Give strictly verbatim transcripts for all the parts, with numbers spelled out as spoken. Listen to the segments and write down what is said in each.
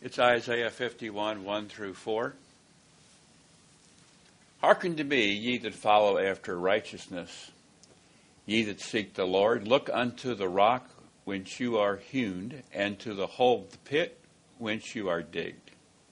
It's Isaiah fifty-one, one through four. Hearken to me, ye that follow after righteousness, ye that seek the Lord. Look unto the rock whence you are hewn, and to the hole of the pit whence you are digged.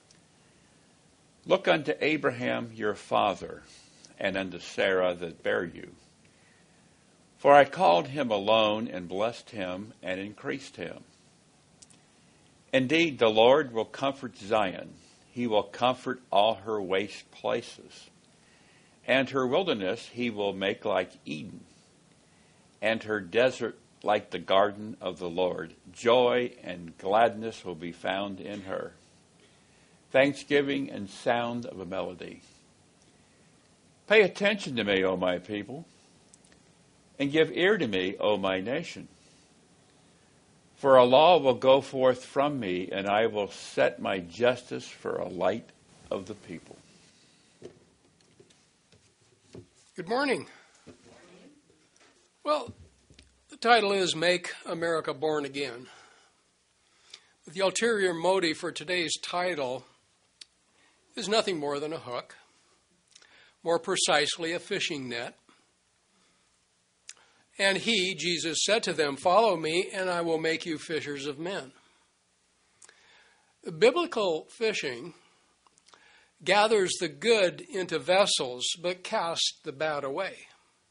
Look unto Abraham your father, and unto Sarah that bare you. For I called him alone, and blessed him, and increased him. Indeed, the Lord will comfort Zion. He will comfort all her waste places. And her wilderness he will make like Eden, and her desert like the garden of the Lord. Joy and gladness will be found in her, thanksgiving and sound of a melody. Pay attention to me, O my people, and give ear to me, O my nation. For a law will go forth from me, and I will set my justice for a light of the people. Good morning. Well, the title is Make America Born Again. The ulterior motive for today's title is nothing more than a hook, more precisely a fishing net. And he, Jesus, said to them, "Follow me, and I will make you fishers of men." Biblical fishing gathers the good into vessels, but casts the bad away.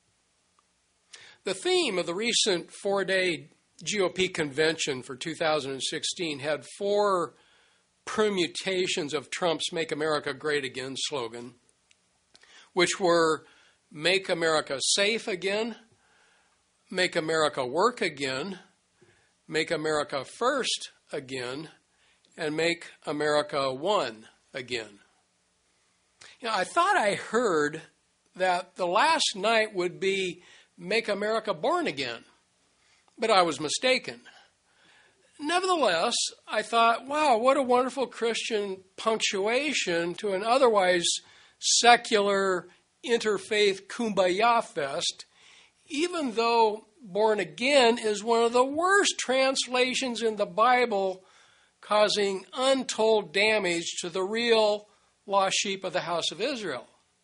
The theme of the recent four-day G O P convention for two thousand sixteen had four permutations of Trump's Make America Great Again slogan, which were Make America Safe Again, Make America Work Again, Make America First Again, and Make America One Again. You know, I thought I heard that the last night would be Make America Born Again, but I was mistaken. Nevertheless, I thought, wow, what a wonderful Christian punctuation to an otherwise secular interfaith kumbaya fest, even though born again is one of the worst translations in the Bible, causing untold damage to the real lost sheep of the house of Israel.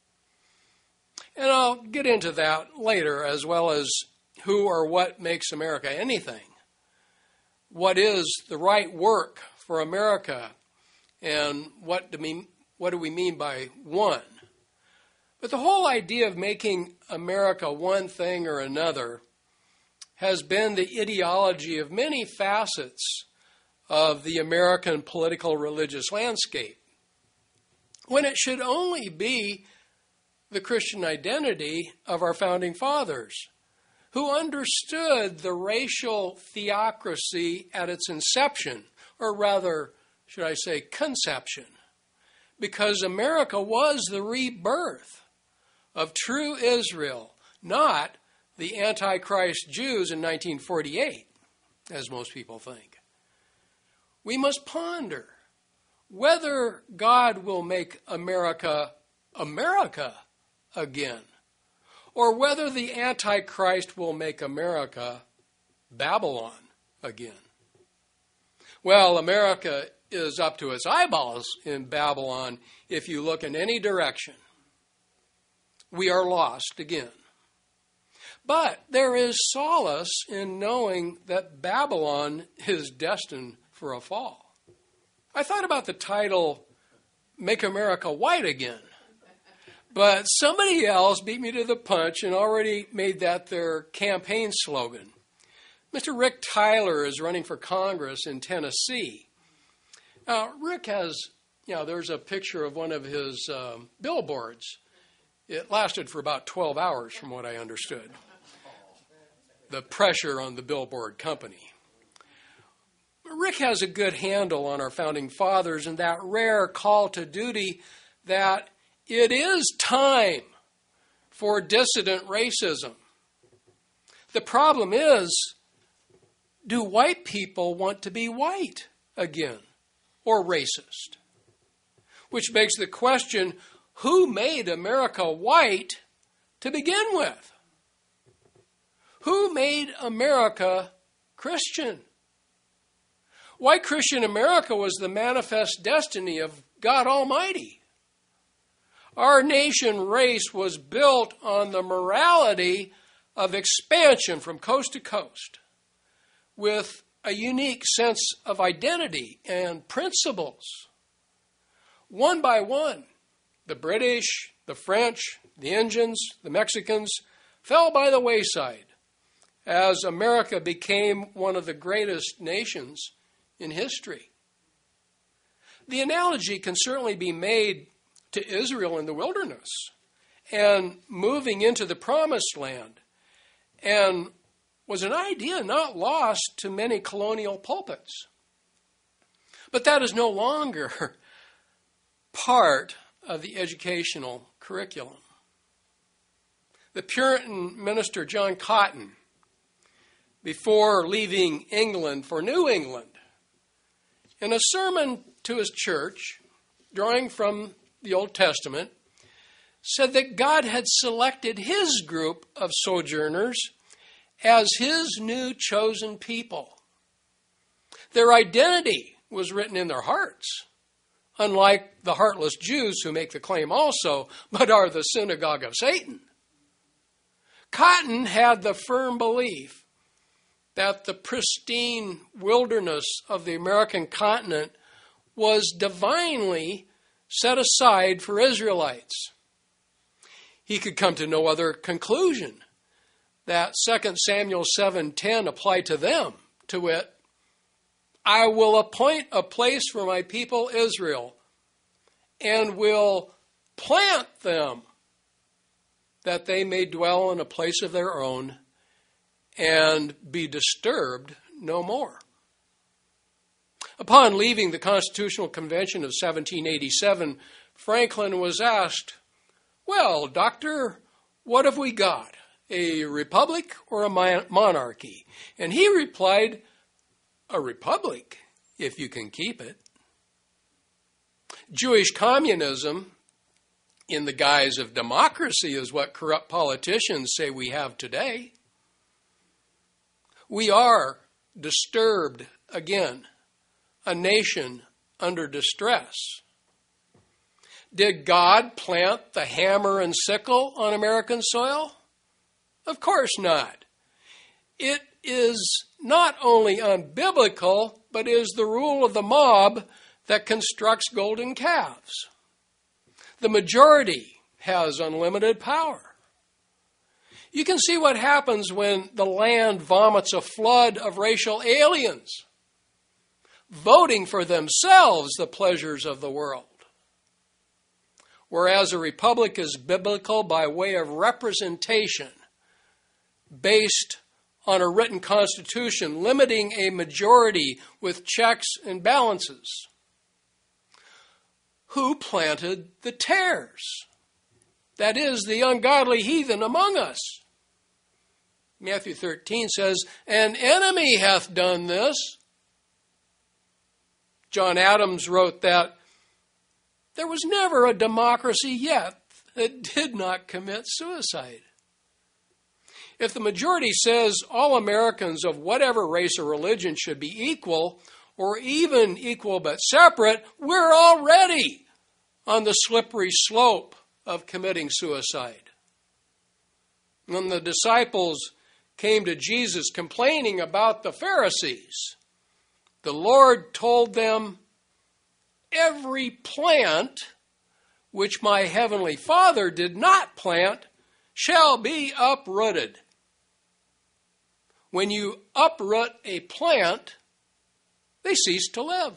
And I'll get into that later, as well as who or what makes America anything. What is the right work for America, and what do we, what do we mean by one? But the whole idea of making America one thing or another has been the ideology of many facets of the American political religious landscape, when it should only be the Christian identity of our founding fathers, who understood the racial theocracy at its inception, or rather, should I say, conception, because America was the rebirth of true Israel, not the Antichrist Jews in nineteen forty-eight, as most people think. We must ponder whether God will make America America again, or whether the Antichrist will make America Babylon again. Well, America is up to its eyeballs in Babylon if you look in any direction. We are lost again. But there is solace in knowing that Babylon is destined for a fall. I thought about the title, Make America White Again. But somebody else beat me to the punch and already made that their campaign slogan. Mister Rick Tyler is running for Congress in Tennessee. Now, Rick has, you know, there's a picture of one of his um, billboards. It lasted for about twelve hours, from what I understood. The pressure on the billboard company. Rick has a good handle on our founding fathers and that rare call to duty that it is time for dissident racism. The problem is, do white people want to be white again, or racist? Which begs the question, who made America white to begin with? Who made America Christian? Why Christian America was the manifest destiny of God Almighty. Our nation race was built on the morality of expansion from coast to coast with a unique sense of identity and principles. One by one, the British, the French, the Indians, the Mexicans fell by the wayside as America became one of the greatest nations in history. The analogy can certainly be made to Israel in the wilderness and moving into the promised land, and was an idea not lost to many colonial pulpits. But that is no longer part of the educational curriculum. The Puritan minister John Cotton, before leaving England for New England, in a sermon to his church, drawing from the Old Testament, said that God had selected his group of sojourners as his new chosen people. Their identity was written in their hearts, unlike the heartless Jews who make the claim also, but are the synagogue of Satan. Cotton had the firm belief that the pristine wilderness of the American continent was divinely set aside for Israelites. He could come to no other conclusion that Second Samuel seven ten applied to them, to wit, I will appoint a place for my people Israel and will plant them that they may dwell in a place of their own and be disturbed no more. Upon leaving the Constitutional Convention of seventeen eighty-seven, Franklin was asked, well, doctor, what have we got? A republic or a monarchy? And he replied, a republic, if you can keep it. Jewish communism, in the guise of democracy, is what corrupt politicians say we have today. We are disturbed again, a nation under distress. Did God plant the hammer and sickle on American soil? Of course not. It is not only unbiblical, but is the rule of the mob that constructs golden calves. The majority has unlimited power. You can see what happens when the land vomits a flood of racial aliens, voting for themselves the pleasures of the world. Whereas a republic is biblical by way of representation, based on a written constitution limiting a majority with checks and balances. Who planted the tares? That is, the ungodly heathen among us. Matthew thirteen says, an enemy hath done this. John Adams wrote that there was never a democracy yet that did not commit suicide. If the majority says all Americans of whatever race or religion should be equal, or even equal but separate, we're already on the slippery slope of committing suicide. When the disciples came to Jesus complaining about the Pharisees, the Lord told them, every plant which my heavenly Father did not plant shall be uprooted. When you uproot a plant, they cease to live.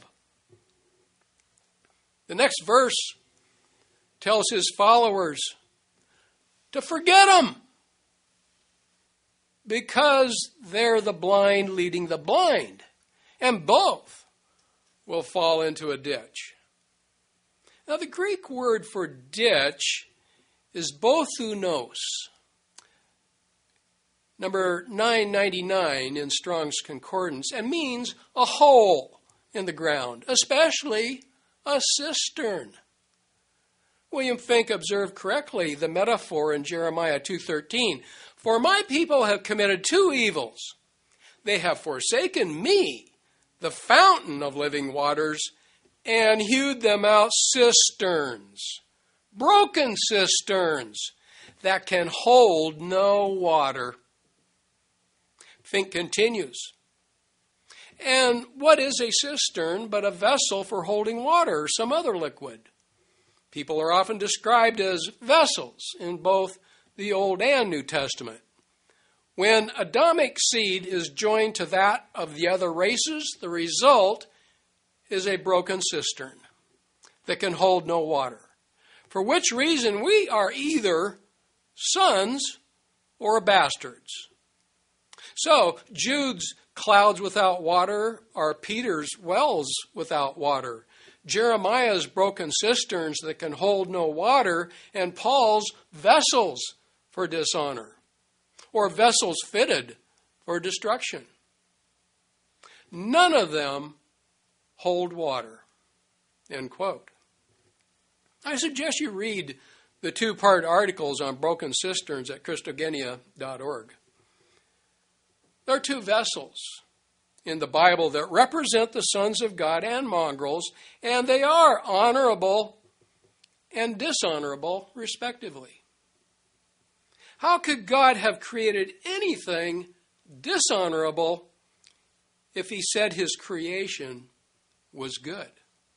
The next verse tells his followers to forget them, because they're the blind leading the blind, and both will fall into a ditch. Now, the Greek word for ditch is bothounos, number nine ninety-nine in Strong's Concordance, and means a hole in the ground, especially a cistern. William Finck observed correctly the metaphor in Jeremiah two thirteen. For my people have committed two evils. They have forsaken me, the fountain of living waters, and hewed them out cisterns, broken cisterns that can hold no water. Fink continues. And what is a cistern but a vessel for holding water or some other liquid? People are often described as vessels in both the Old and New Testament. When Adamic seed is joined to that of the other races, the result is a broken cistern that can hold no water. For which reason we are either sons or bastards. So, Jude's clouds without water are Peter's wells without water. Jeremiah's broken cisterns that can hold no water, and Paul's vessels for dishonor, or vessels fitted for destruction. None of them hold water. End quote. I suggest you read the two-part articles on broken cisterns at Christogenea dot org. There are two vessels in the Bible that represent the sons of God and mongrels, and they are honorable and dishonorable, respectively. How could God have created anything dishonorable if he said his creation was good?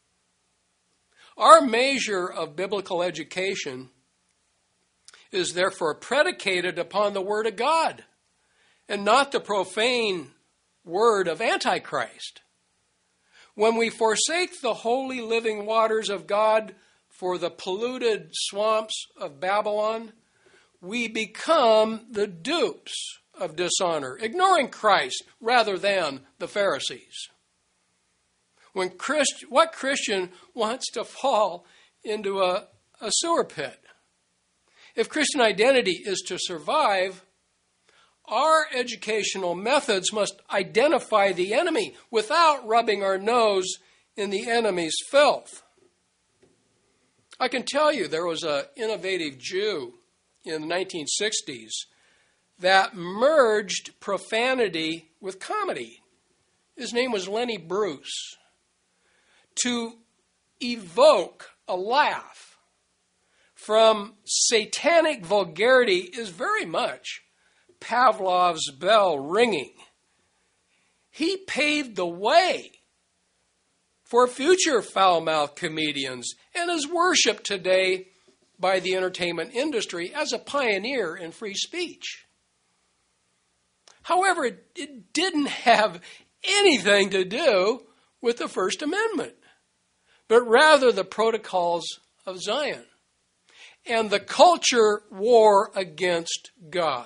Our measure of biblical education is therefore predicated upon the Word of God and not the profane word of Antichrist. When we forsake the holy living waters of God for the polluted swamps of Babylon, we become the dupes of dishonor, ignoring Christ rather than the Pharisees. When Christ, what Christian wants to fall into a, a sewer pit? If Christian identity is to survive, our educational methods must identify the enemy without rubbing our nose in the enemy's filth. I can tell you there was an innovative Jew in the nineteen sixties that merged profanity with comedy. His name was Lenny Bruce. To evoke a laugh from satanic vulgarity is very much Pavlov's bell ringing. He paved the way for future foul-mouthed comedians and is worshipped today by the entertainment industry as a pioneer in free speech. However, it, it didn't have anything to do with the First Amendment, but rather the protocols of Zion and the culture war against God.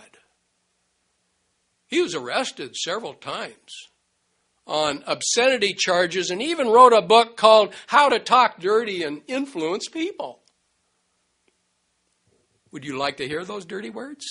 He was arrested several times on obscenity charges and even wrote a book called How to Talk Dirty and Influence People. Would you like to hear those dirty words?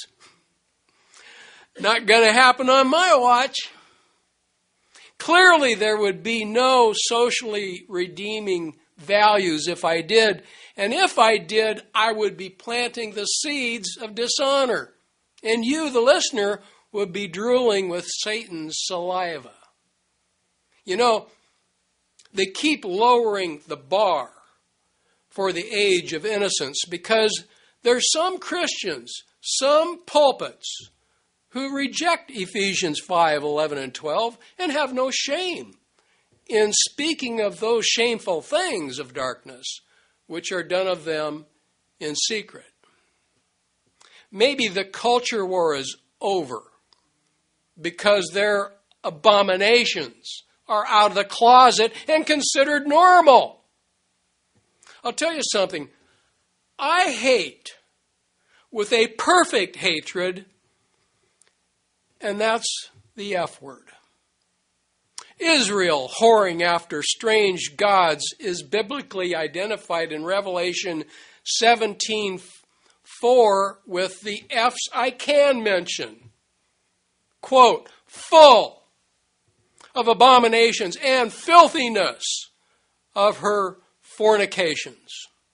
Not going to happen on my watch. Clearly, there would be no socially redeeming values if I did. And if I did, I would be planting the seeds of dishonor. And you, the listener, would be drooling with Satan's saliva. You know, they keep lowering the bar for the age of innocence because there's some Christians, some pulpits, who reject Ephesians five, eleven, and twelve and have no shame in speaking of those shameful things of darkness which are done of them in secret. Maybe the culture war is over because their abominations are out of the closet and considered normal. I'll tell you something. I hate with a perfect hatred, and that's the F word. Israel whoring after strange gods is biblically identified in Revelation seventeen four with the F's I can mention. Quote, full of abominations and filthiness of her fornications.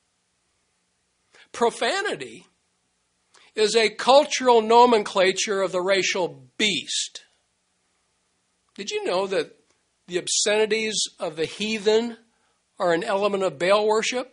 Profanity is a cultural nomenclature of the racial beast. Did you know that the obscenities of the heathen are an element of Baal worship.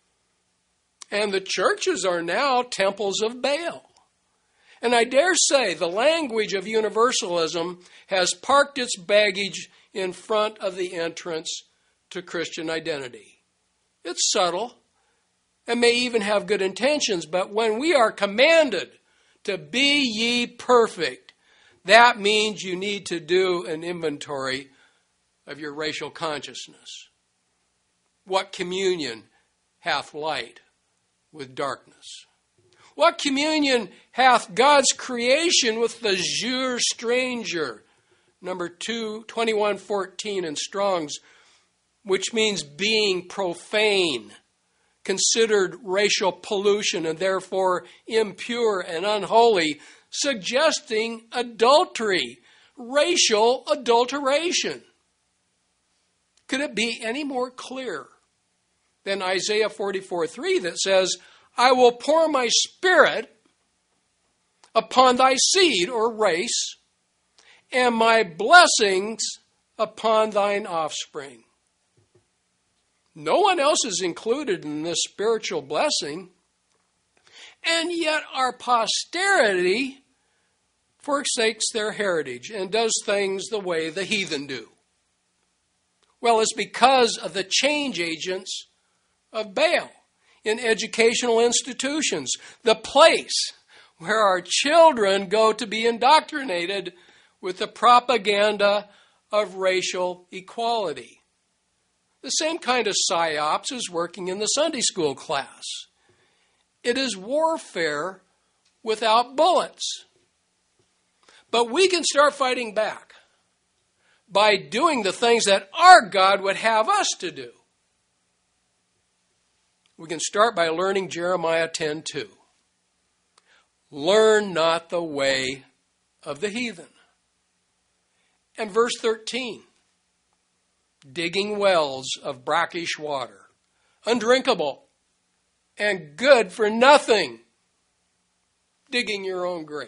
And the churches are now temples of Baal. And I dare say the language of universalism has parked its baggage in front of the entrance to Christian identity. It's subtle and may even have good intentions, but when we are commanded to be ye perfect, that means you need to do an inventory of your racial consciousness. What communion hath light with darkness? What communion hath God's creation with the Zur stranger? Number two, twenty-one fourteen in Strong's, which means being profane, considered racial pollution and therefore impure and unholy, suggesting adultery, racial adulteration. Could it be any more clear than Isaiah forty-four three that says, I will pour my spirit upon thy seed or race, and my blessings upon thine offspring. No one else is included in this spiritual blessing, and yet our posterity forsakes their heritage and does things the way the heathen do. Well, it's because of the change agents of Baal in educational institutions, the place where our children go to be indoctrinated with the propaganda of racial equality. The same kind of psyops is working in the Sunday school class. It is warfare without bullets. But we can start fighting back by doing the things that our God would have us to do. We can start by learning Jeremiah ten two. Learn not the way of the heathen. And verse thirteen. Digging wells of brackish water, undrinkable and good for nothing. Digging your own grave.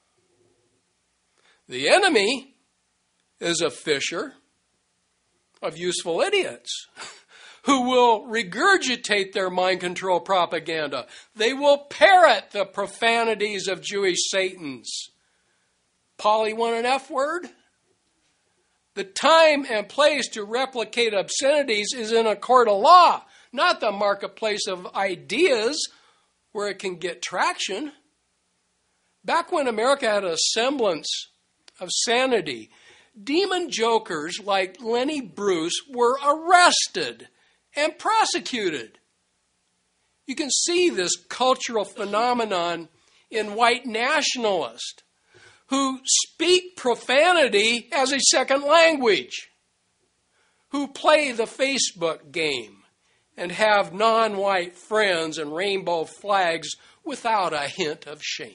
The enemy is a fisher of useful idiots who will regurgitate their mind control propaganda. They will parrot the profanities of Jewish Satans. Polly want an F word? The time and place to replicate obscenities is in a court of law, not the marketplace of ideas where it can get traction. Back when America had a semblance of sanity, demon jokers like Lenny Bruce were arrested and prosecuted. You can see this cultural phenomenon in white nationalists who speak profanity as a second language, who play the Facebook game and have non-white friends and rainbow flags without a hint of shame.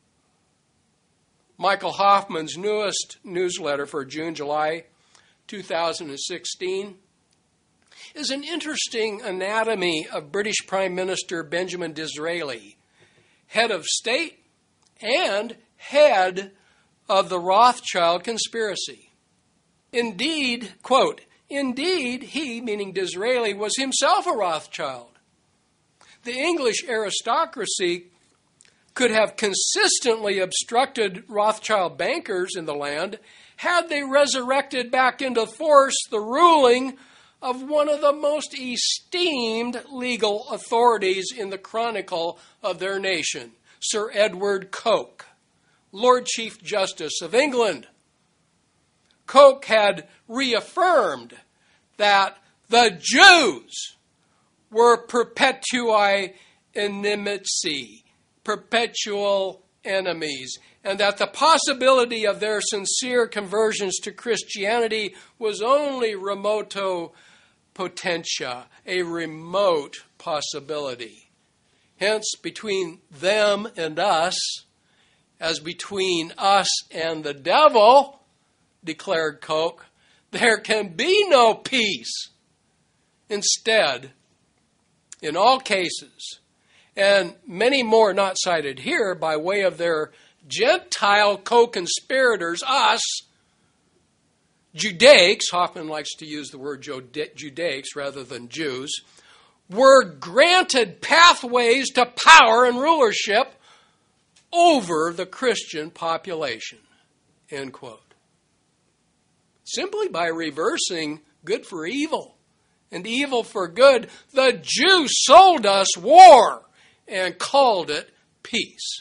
Michael Hoffman's newest newsletter for June, July two thousand sixteen is an interesting anatomy of British Prime Minister Benjamin Disraeli, head of state and head of the Rothschild conspiracy. Indeed, quote, indeed, he, meaning Disraeli, was himself a Rothschild. The English aristocracy could have consistently obstructed Rothschild bankers in the land had they resurrected back into force the ruling of one of the most esteemed legal authorities in the chronicle of their nation, Sir Edward Coke, Lord Chief Justice of England. Coke had reaffirmed that the Jews were perpetuae inimici, perpetual enemies, and that the possibility of their sincere conversions to Christianity was only remoto potentia, a remote possibility. Hence, between them and us, as between us and the devil, declared Coke, there can be no peace. Instead, in all cases, and many more not cited here by way of their Gentile co-conspirators, us, Judaics, Hoffman likes to use the word Judaics rather than Jews, were granted pathways to power and rulership over the Christian population, end quote. Simply by reversing good for evil and evil for good, the Jews sold us war and called it peace.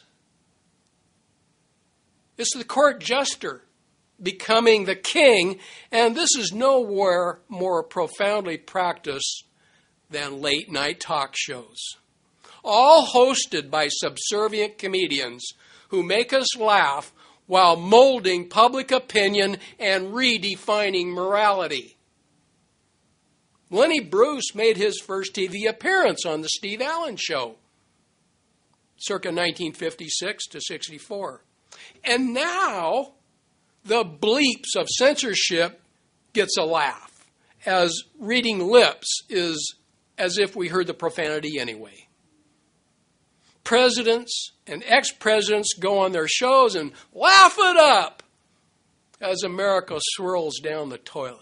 It's the court jester becoming the king, and this is nowhere more profoundly practiced than late night talk shows, all hosted by subservient comedians who make us laugh while molding public opinion and redefining morality. Lenny Bruce made his first T V appearance on the Steve Allen Show, circa nineteen fifty-six to sixty-four. And now the bleeps of censorship gets a laugh, as reading lips is as if we heard the profanity anyway. Presidents and ex-presidents go on their shows and laugh it up as America swirls down the toilet.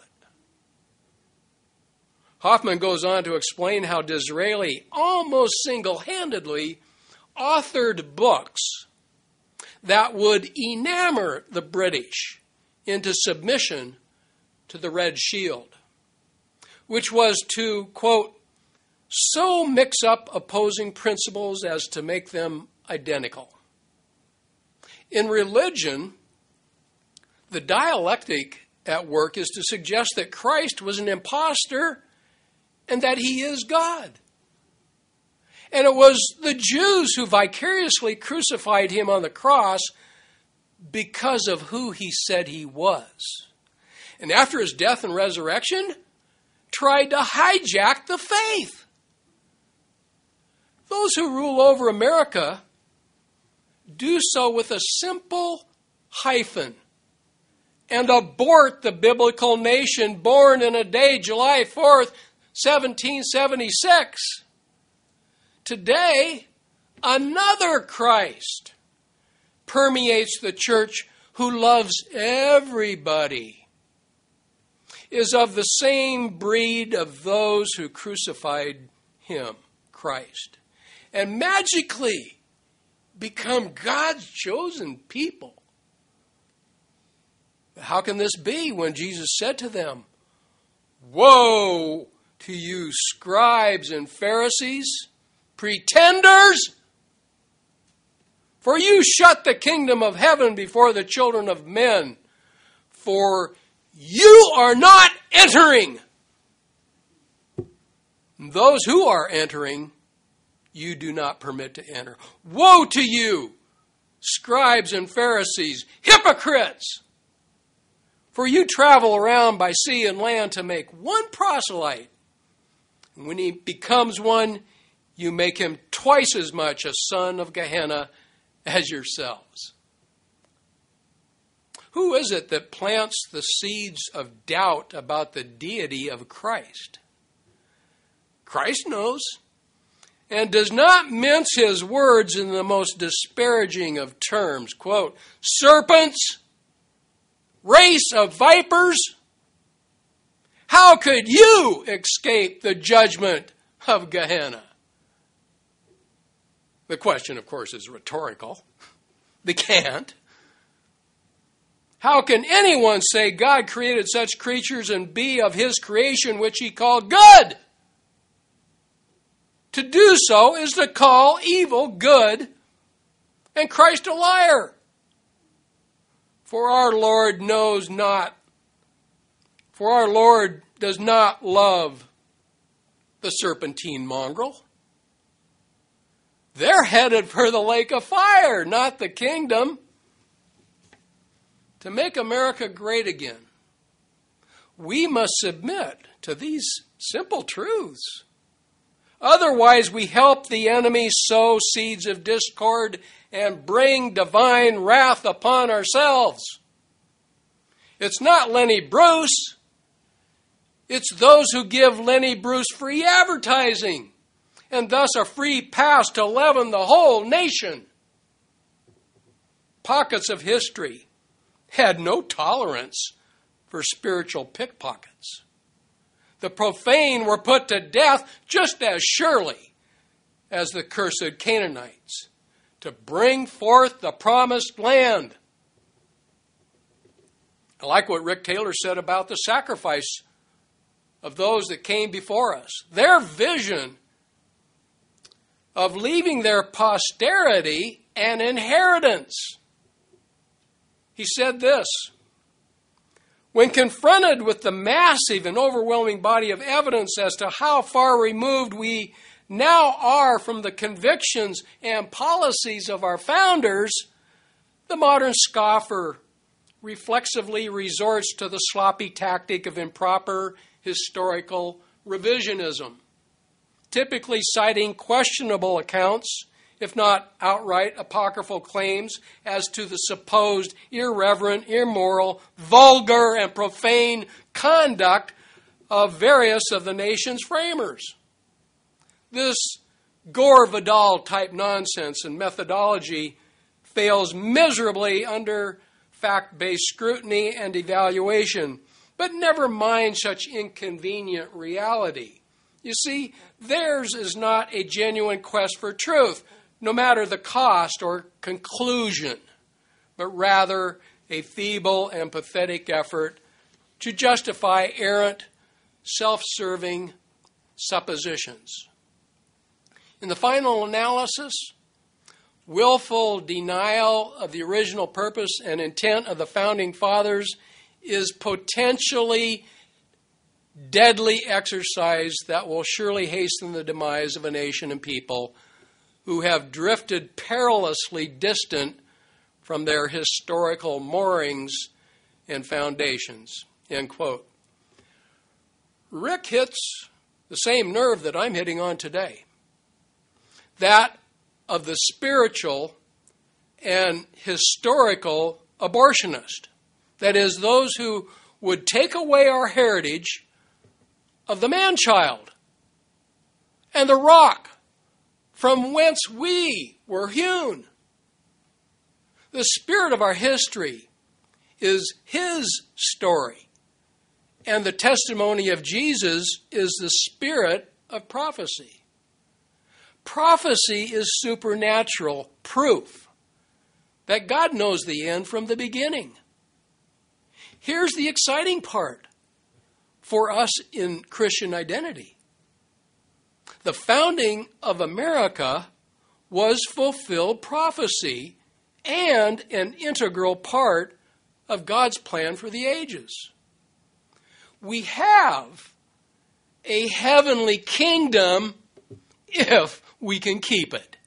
Hoffman goes on to explain how Disraeli almost single-handedly authored books that would enamor the British into submission to the Red Shield, which was to, quote, so mix up opposing principles as to make them identical. In religion, the dialectic at work is to suggest that Christ was an imposter and that he is God. And it was the Jews who vicariously crucified him on the cross because of who he said he was. And after his death and resurrection, tried to hijack the faith. Those who rule over America do so with a simple hyphen and abort the biblical nation born in a day, July fourth, seventeen seventy-six. Today, another Christ permeates the church who loves everybody, is of the same breed of those who crucified him, Christ, and magically become God's chosen people. How can this be when Jesus said to them, "Woe to you, scribes and Pharisees, pretenders! For you shut the kingdom of heaven before the children of men, for you are not entering. Those who are entering, you do not permit to enter. Woe to you, scribes and Pharisees, hypocrites! For you travel around by sea and land to make one proselyte. And when he becomes one, you make him twice as much a son of Gehenna as yourselves." Who is it that plants the seeds of doubt about the deity of Christ? Christ knows, and does not mince his words in the most disparaging of terms. Quote, "Serpents, race of vipers, how could you escape the judgment of Gehenna?" The question, of course, is rhetorical. They can't. How can anyone say God created such creatures and be of his creation which he called good? To do so is to call evil good and Christ a liar. For our Lord knows not, for our Lord does not love the serpentine mongrel. They're headed for the lake of fire, not the kingdom. To make America great again, we must submit to these simple truths. Otherwise, we help the enemy sow seeds of discord and bring divine wrath upon ourselves. It's not Lenny Bruce. It's those who give Lenny Bruce free advertising and thus a free pass to leaven the whole nation. Pockets of history had no tolerance for spiritual pickpockets. The profane were put to death just as surely as the cursed Canaanites to bring forth the promised land. I like what Rick Taylor said about the sacrifice of those that came before us. Their vision of leaving their posterity an inheritance. He said this: when confronted with the massive and overwhelming body of evidence as to how far removed we now are from the convictions and policies of our founders, the modern scoffer reflexively resorts to the sloppy tactic of improper historical revisionism, typically citing questionable accounts, if not outright apocryphal claims, as to the supposed irreverent, immoral, vulgar, and profane conduct of various of the nation's framers. This Gore Vidal type nonsense and methodology fails miserably under fact-based scrutiny and evaluation, but never mind such inconvenient reality. You see, theirs is not a genuine quest for truth, no matter the cost or conclusion, but rather a feeble and pathetic effort to justify errant, self-serving suppositions. In the final analysis, willful denial of the original purpose and intent of the Founding Fathers is potentially deadly exercise that will surely hasten the demise of a nation and people who have drifted perilously distant from their historical moorings and foundations. End quote. Rick hits the same nerve that I'm hitting on today, that of the spiritual and historical abortionist. That is, those who would take away our heritage of the man-child and the rock from whence we were hewn. The spirit of our history is his story, and the testimony of Jesus is the spirit of prophecy. Prophecy is supernatural proof that God knows the end from the beginning. Here's the exciting part for us in Christian identity. The founding of America was fulfilled prophecy and an integral part of God's plan for the ages. We have a heavenly kingdom if we can keep it.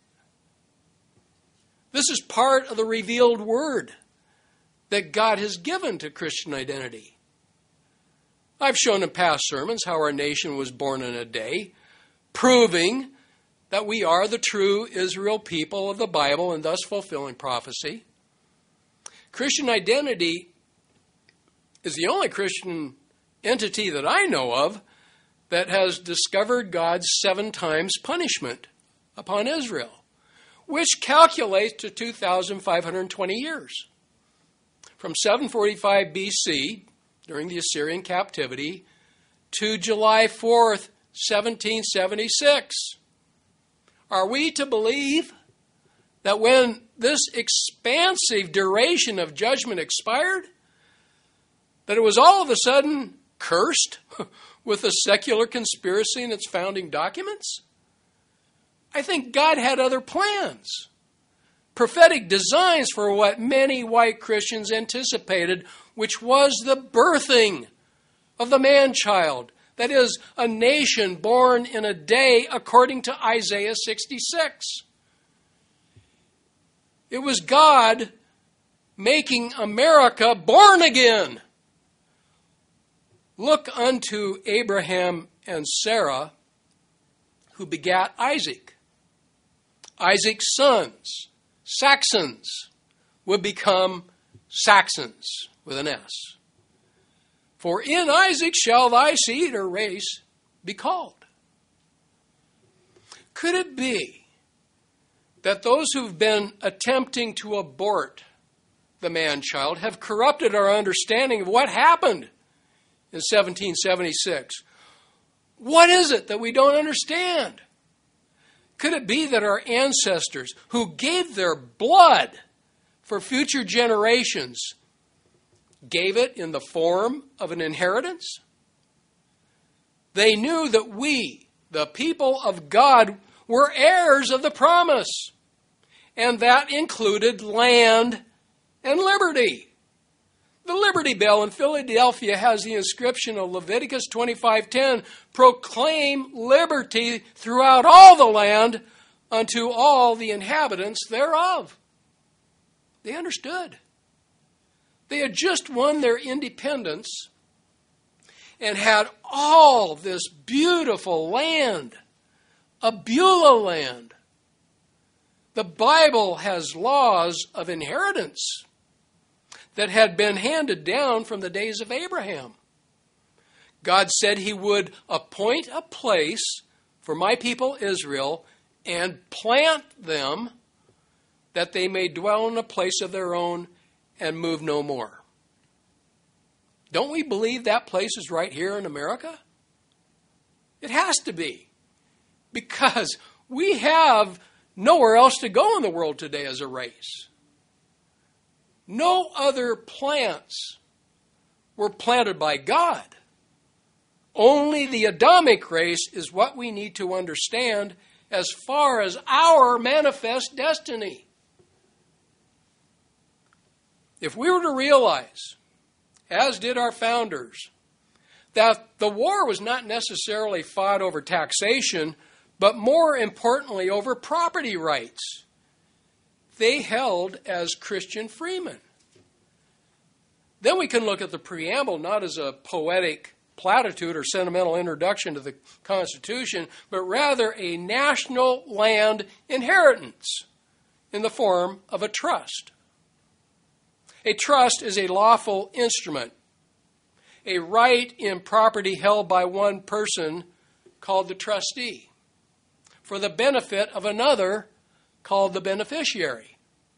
This is part of the revealed word that God has given to Christian identity. I've shown in past sermons how our nation was born in a day, proving that we are the true Israel people of the Bible and thus fulfilling prophecy. Christian identity is the only Christian entity that I know of that has discovered God's seven times punishment upon Israel, which calculates to two thousand five hundred twenty years. From seven forty-five B C, during the Assyrian captivity, to July fourth, seventeen seventy-six. Are we to believe that when this expansive duration of judgment expired, that it was all of a sudden cursed with a secular conspiracy in its founding documents? I think God had other plans, prophetic designs for what many white Christians anticipated, which was the birthing of the man-child. That is, a nation born in a day according to Isaiah sixty-six. It was God making America born again. Look unto Abraham and Sarah, who begat Isaac. Isaac's sons, Saxons, would become Saxons with an S. For in Isaac shall thy seed or race be called. Could it be that those who've been attempting to abort the man-child, have corrupted our understanding of what happened in seventeen seventy-six. What is it that we don't understand? Could it be that our ancestors, who gave their blood for future generations, gave it in the form of an inheritance? They knew that we, the people of God, were heirs of the promise, and that included land and liberty. The Liberty Bell in Philadelphia has the inscription of Leviticus twenty-five ten, proclaim liberty throughout all the land unto all the inhabitants thereof. They understood. They had just won their independence and had all this beautiful land, a Beulah land. The Bible has laws of inheritance that had been handed down from the days of Abraham. God said he would appoint a place for my people Israel and plant them that they may dwell in a place of their own and move no more. Don't we believe that place is right here in America? It has to be, because we have nowhere else to go in the world today as a race. No other plants were planted by God. Only the Adamic race is what we need to understand as far as our manifest destiny. If we were to realize, as did our founders, that the war was not necessarily fought over taxation, but more importantly over property rights, they held as Christian freemen. Then we can look at the preamble not as a poetic platitude or sentimental introduction to the Constitution, but rather a national land inheritance in the form of a trust. A trust is a lawful instrument, a right in property held by one person called the trustee, for the benefit of another called the beneficiary.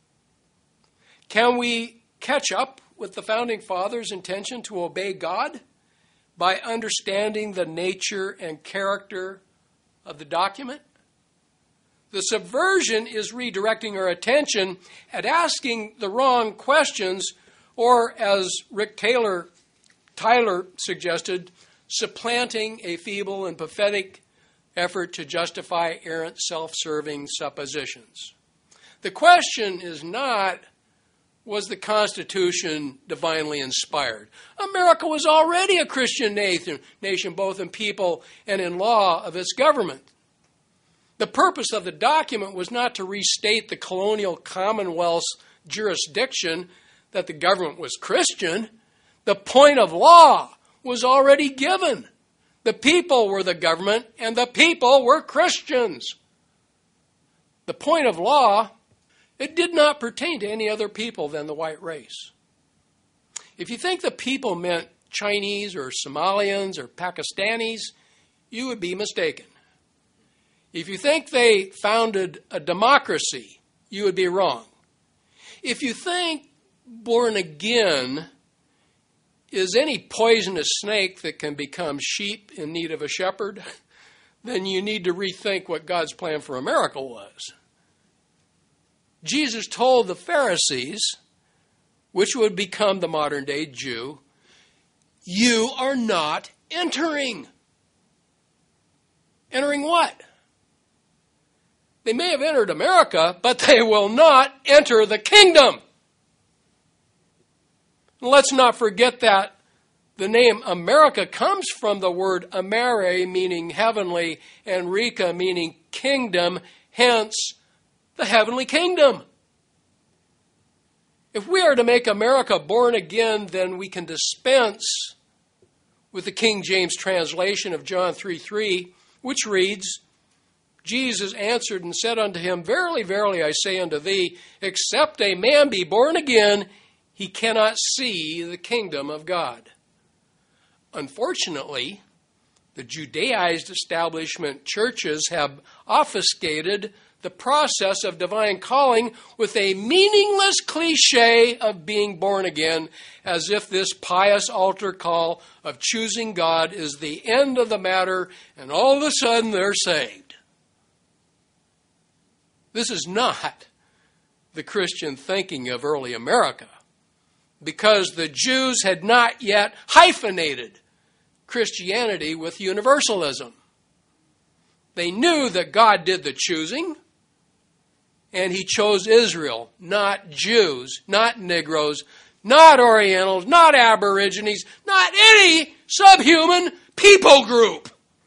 Can we catch up with the Founding Fathers' intention to obey God by understanding the nature and character of the document? The subversion is redirecting our attention at asking the wrong questions, or as Rick Taylor, Tyler suggested, supplanting a feeble and pathetic effort to justify errant self-serving suppositions. The question is not, was the Constitution divinely inspired? America was already a Christian nation, nation both in people and in law of its government. The purpose of the document was not to restate the colonial Commonwealth's jurisdiction that the government was Christian. The point of law was already given. The people were the government, and the people were Christians. The point of law, it did not pertain to any other people than the white race. If you think the people meant Chinese or Somalians or Pakistanis, you would be mistaken. If you think they founded a democracy, you would be wrong. If you think born again is any poisonous snake that can become sheep in need of a shepherd, then you need to rethink what God's plan for America was. Jesus told the Pharisees, which would become the modern-day Jew, you are not entering. Entering what? They may have entered America, but they will not enter the kingdom. Let's not forget that the name America comes from the word Amere, meaning heavenly, and Rika, meaning kingdom, hence the heavenly kingdom. If we are to make America born again, then we can dispense with the King James translation of John three three, which reads, Jesus answered and said unto him, Verily, verily, I say unto thee, except a man be born again, he cannot see the kingdom of God. Unfortunately, the Judaized establishment churches have obfuscated the process of divine calling with a meaningless cliche of being born again, as if this pious altar call of choosing God is the end of the matter and all of a sudden they're saved. This is not the Christian thinking of early America, because the Jews had not yet hyphenated Christianity with universalism. They knew that God did the choosing, and he chose Israel, not Jews, not Negroes, not Orientals, not Aborigines, not any subhuman people group.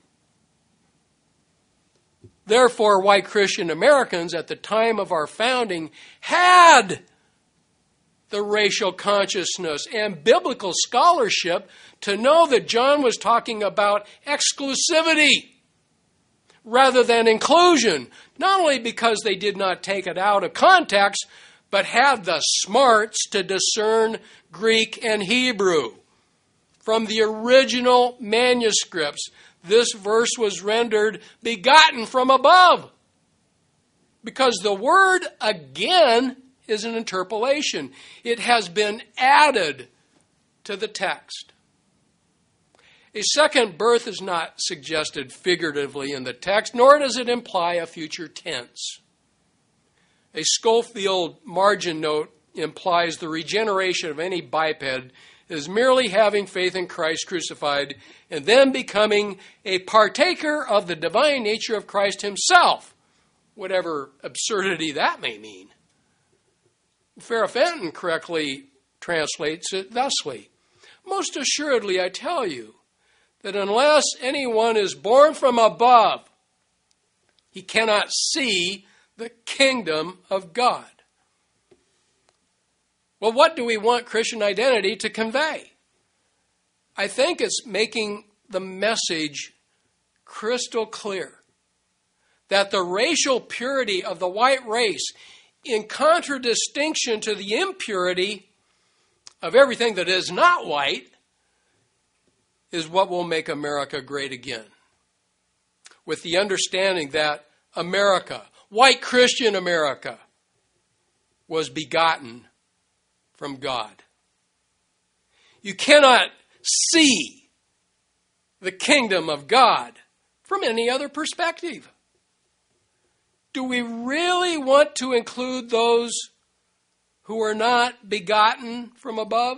Therefore, white Christian Americans at the time of our founding had the racial consciousness and biblical scholarship to know that John was talking about exclusivity rather than inclusion, not only because they did not take it out of context, but had the smarts to discern Greek and Hebrew. From the original manuscripts, this verse was rendered begotten from above, because the word again is an interpolation. It has been added to the text. A second birth is not suggested figuratively in the text, nor does it imply a future tense. A Schofield margin note implies the regeneration of any biped is merely having faith in Christ crucified and then becoming a partaker of the divine nature of Christ himself, whatever absurdity that may mean. Farrah Fenton correctly translates it thusly: most assuredly I tell you, that unless anyone is born from above, he cannot see the kingdom of God. Well, what do we want Christian identity to convey? I think it's making the message crystal clear that the racial purity of the white race, in contradistinction to the impurity of everything that is not white, is what will make America great again. With the understanding that America, white Christian America, was begotten from God. You cannot see the kingdom of God from any other perspective. Do we really want to include those who are not begotten from above?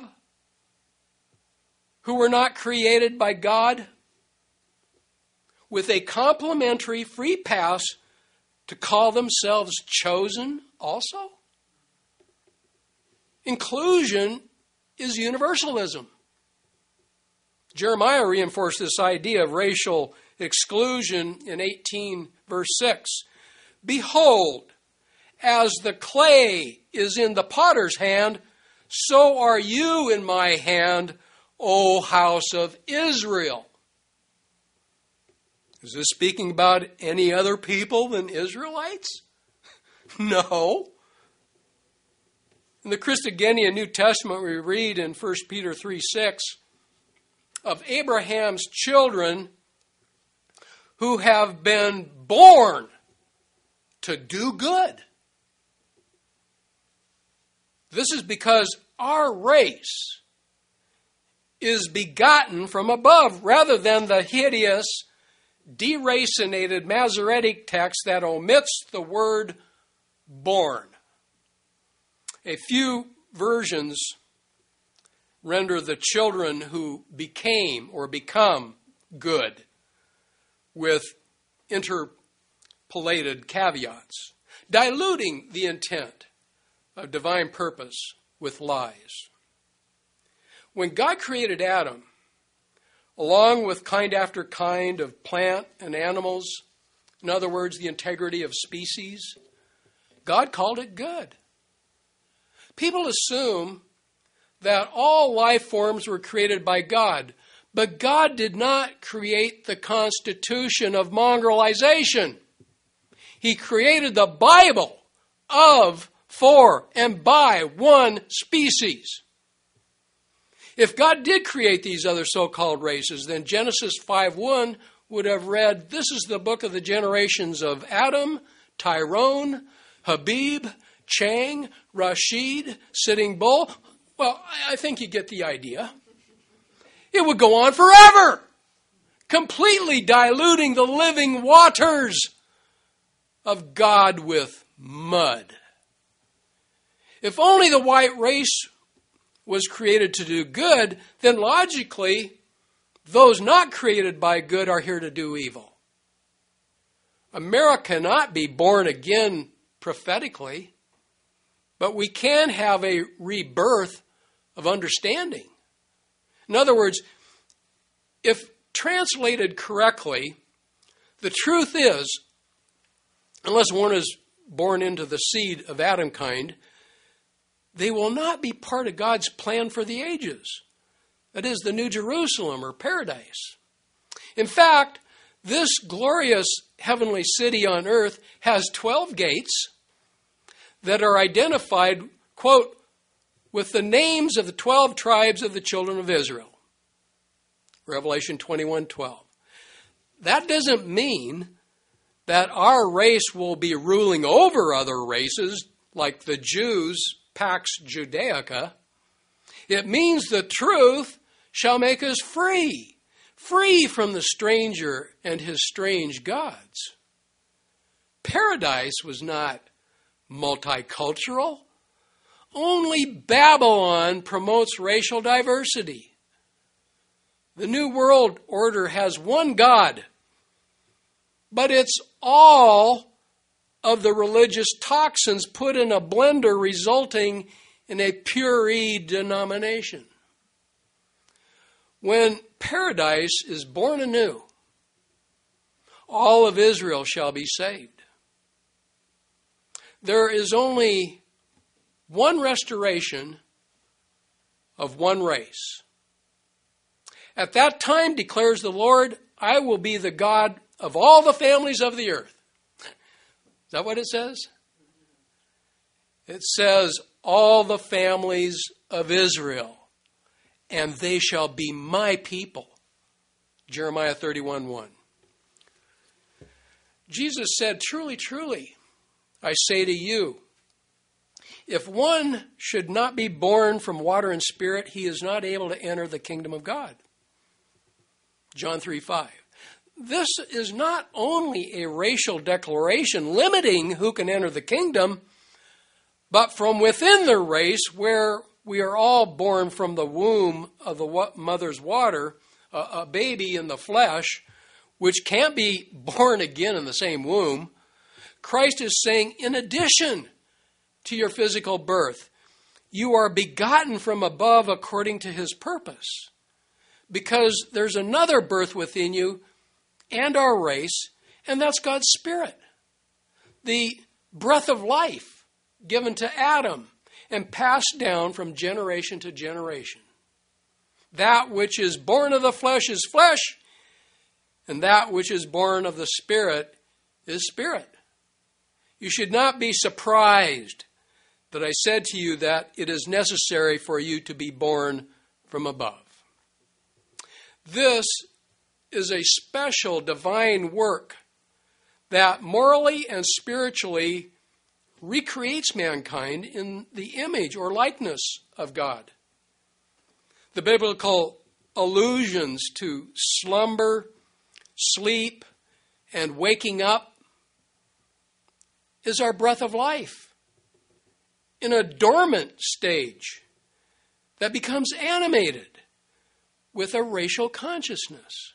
Who were not created by God, with a complimentary free pass to call themselves chosen also? Inclusion is universalism. Jeremiah reinforced this idea of racial exclusion in eighteen verse six. Behold, as the clay is in the potter's hand, so are you in my hand, O house of Israel. Is this speaking about any other people than Israelites? No. In the Christogenea New Testament, we read in First Peter three six of Abraham's children who have been born to do good. This is because our race is begotten from above, rather than the hideous, deracinated Masoretic text that omits the word born. A few versions render the children who became or become good with interpolated caveats, diluting the intent of divine purpose with lies. When God created Adam, along with kind after kind of plant and animals, in other words, the integrity of species, God called it good. People assume that all life forms were created by God, but God did not create the constitution of mongrelization. He created the Bible of, for, and by one species. If God did create these other so-called races, then Genesis five one would have read, this is the book of the generations of Adam, Tyrone, Habib, Chang, Rashid, Sitting Bull. Well, I think you get the idea. It would go on forever, completely diluting the living waters of God with mud. If only the white race was created to do good, then logically, those not created by good are here to do evil. America cannot be born again prophetically, but we can have a rebirth of understanding. In other words, if translated correctly, the truth is, unless one is born into the seed of Adam kind, they will not be part of God's plan for the ages. That is the New Jerusalem or paradise. In fact, this glorious heavenly city on earth has twelve gates that are identified, quote, with the names of the twelve tribes of the children of Israel. Revelation twenty-one twelve. That doesn't mean that our race will be ruling over other races like the Jews, Pax Judaica. It means the truth shall make us free, free from the stranger and his strange gods. Paradise was not multicultural. Only Babylon promotes racial diversity. The New World Order has one God, but it's all of the religious toxins put in a blender resulting in a pure denomination. When paradise is born anew, all of Israel shall be saved. There is only one restoration of one race. At that time, declares the Lord, I will be the God of all the families of the earth. Is that what it says? It says, all the families of Israel, and they shall be my people. Jeremiah thirty-one one. Jesus said, truly, truly, I say to you, if one should not be born from water and spirit, he is not able to enter the kingdom of God. John three five. This is not only a racial declaration limiting who can enter the kingdom, but from within the race where we are all born from the womb of the mother's water, a baby in the flesh, which can't be born again in the same womb. Christ is saying, in addition to your physical birth, you are begotten from above according to his purpose. Because there's another birth within you and our race, and that's God's Spirit. The breath of life given to Adam and passed down from generation to generation. That which is born of the flesh is flesh, and that which is born of the Spirit is spirit. You should not be surprised that I said to you that it is necessary for you to be born from above. This is a special divine work that morally and spiritually recreates mankind in the image or likeness of God. The biblical allusions to slumber, sleep, and waking up is our breath of life in a dormant stage that becomes animated with a racial consciousness.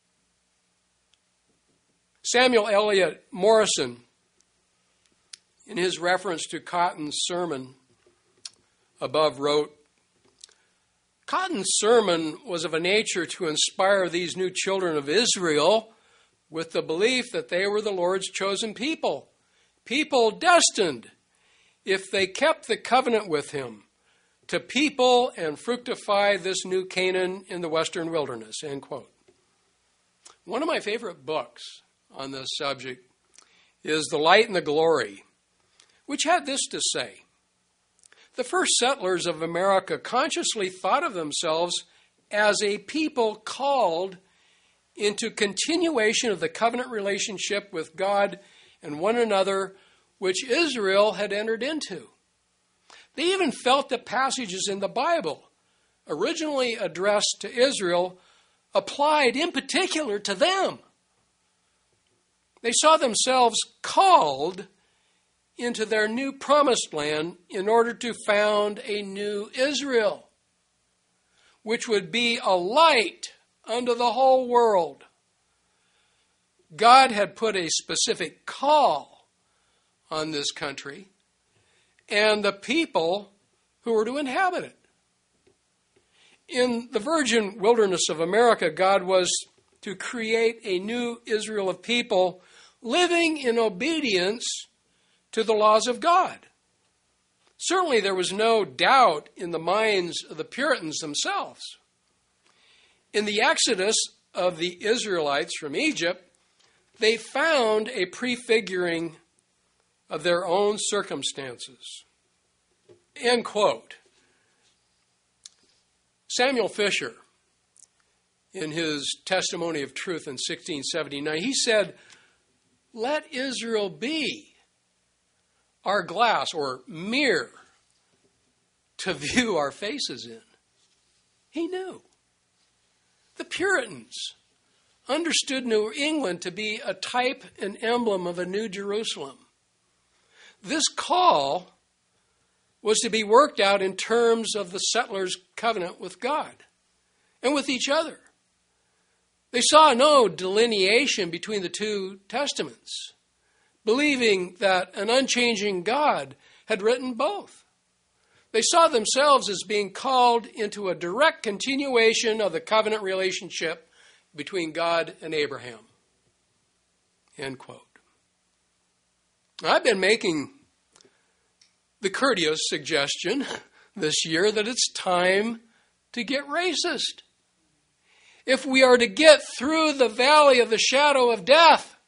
Samuel Eliot Morrison, in his reference to Cotton's sermon above, wrote, Cotton's sermon was of a nature to inspire these new children of Israel with the belief that they were the Lord's chosen people, people destined, if they kept the covenant with him, to people and fructify this new Canaan in the western wilderness, end quote. One of my favorite books on this subject is The Light and the Glory, which had this to say. The first settlers of America consciously thought of themselves as a people called into continuation of the covenant relationship with God and one another which Israel had entered into. They even felt that passages in the Bible, originally addressed to Israel, applied in particular to them. They saw themselves called into their new promised land in order to found a new Israel, which would be a light unto the whole world. God had put a specific call on this country and the people who were to inhabit it. In the virgin wilderness of America, God was to create a new Israel of people living in obedience to the laws of God. Certainly there was no doubt in the minds of the Puritans themselves. In the exodus of the Israelites from Egypt, they found a prefiguring of their own circumstances. End quote. Samuel Fisher, in his Testimony of Truth in sixteen seventy-nine, he said, "Let Israel be our glass or mirror to view our faces in." He knew. The Puritans understood New England to be a type and emblem of a new Jerusalem. This call was to be worked out in terms of the settlers' covenant with God and with each other. They saw no delineation between the two testaments, believing that an unchanging God had written both. They saw themselves as being called into a direct continuation of the covenant relationship between God and Abraham. End quote. I've been making the courteous suggestion this year that it's time to get racist. If we are to get through the valley of the shadow of death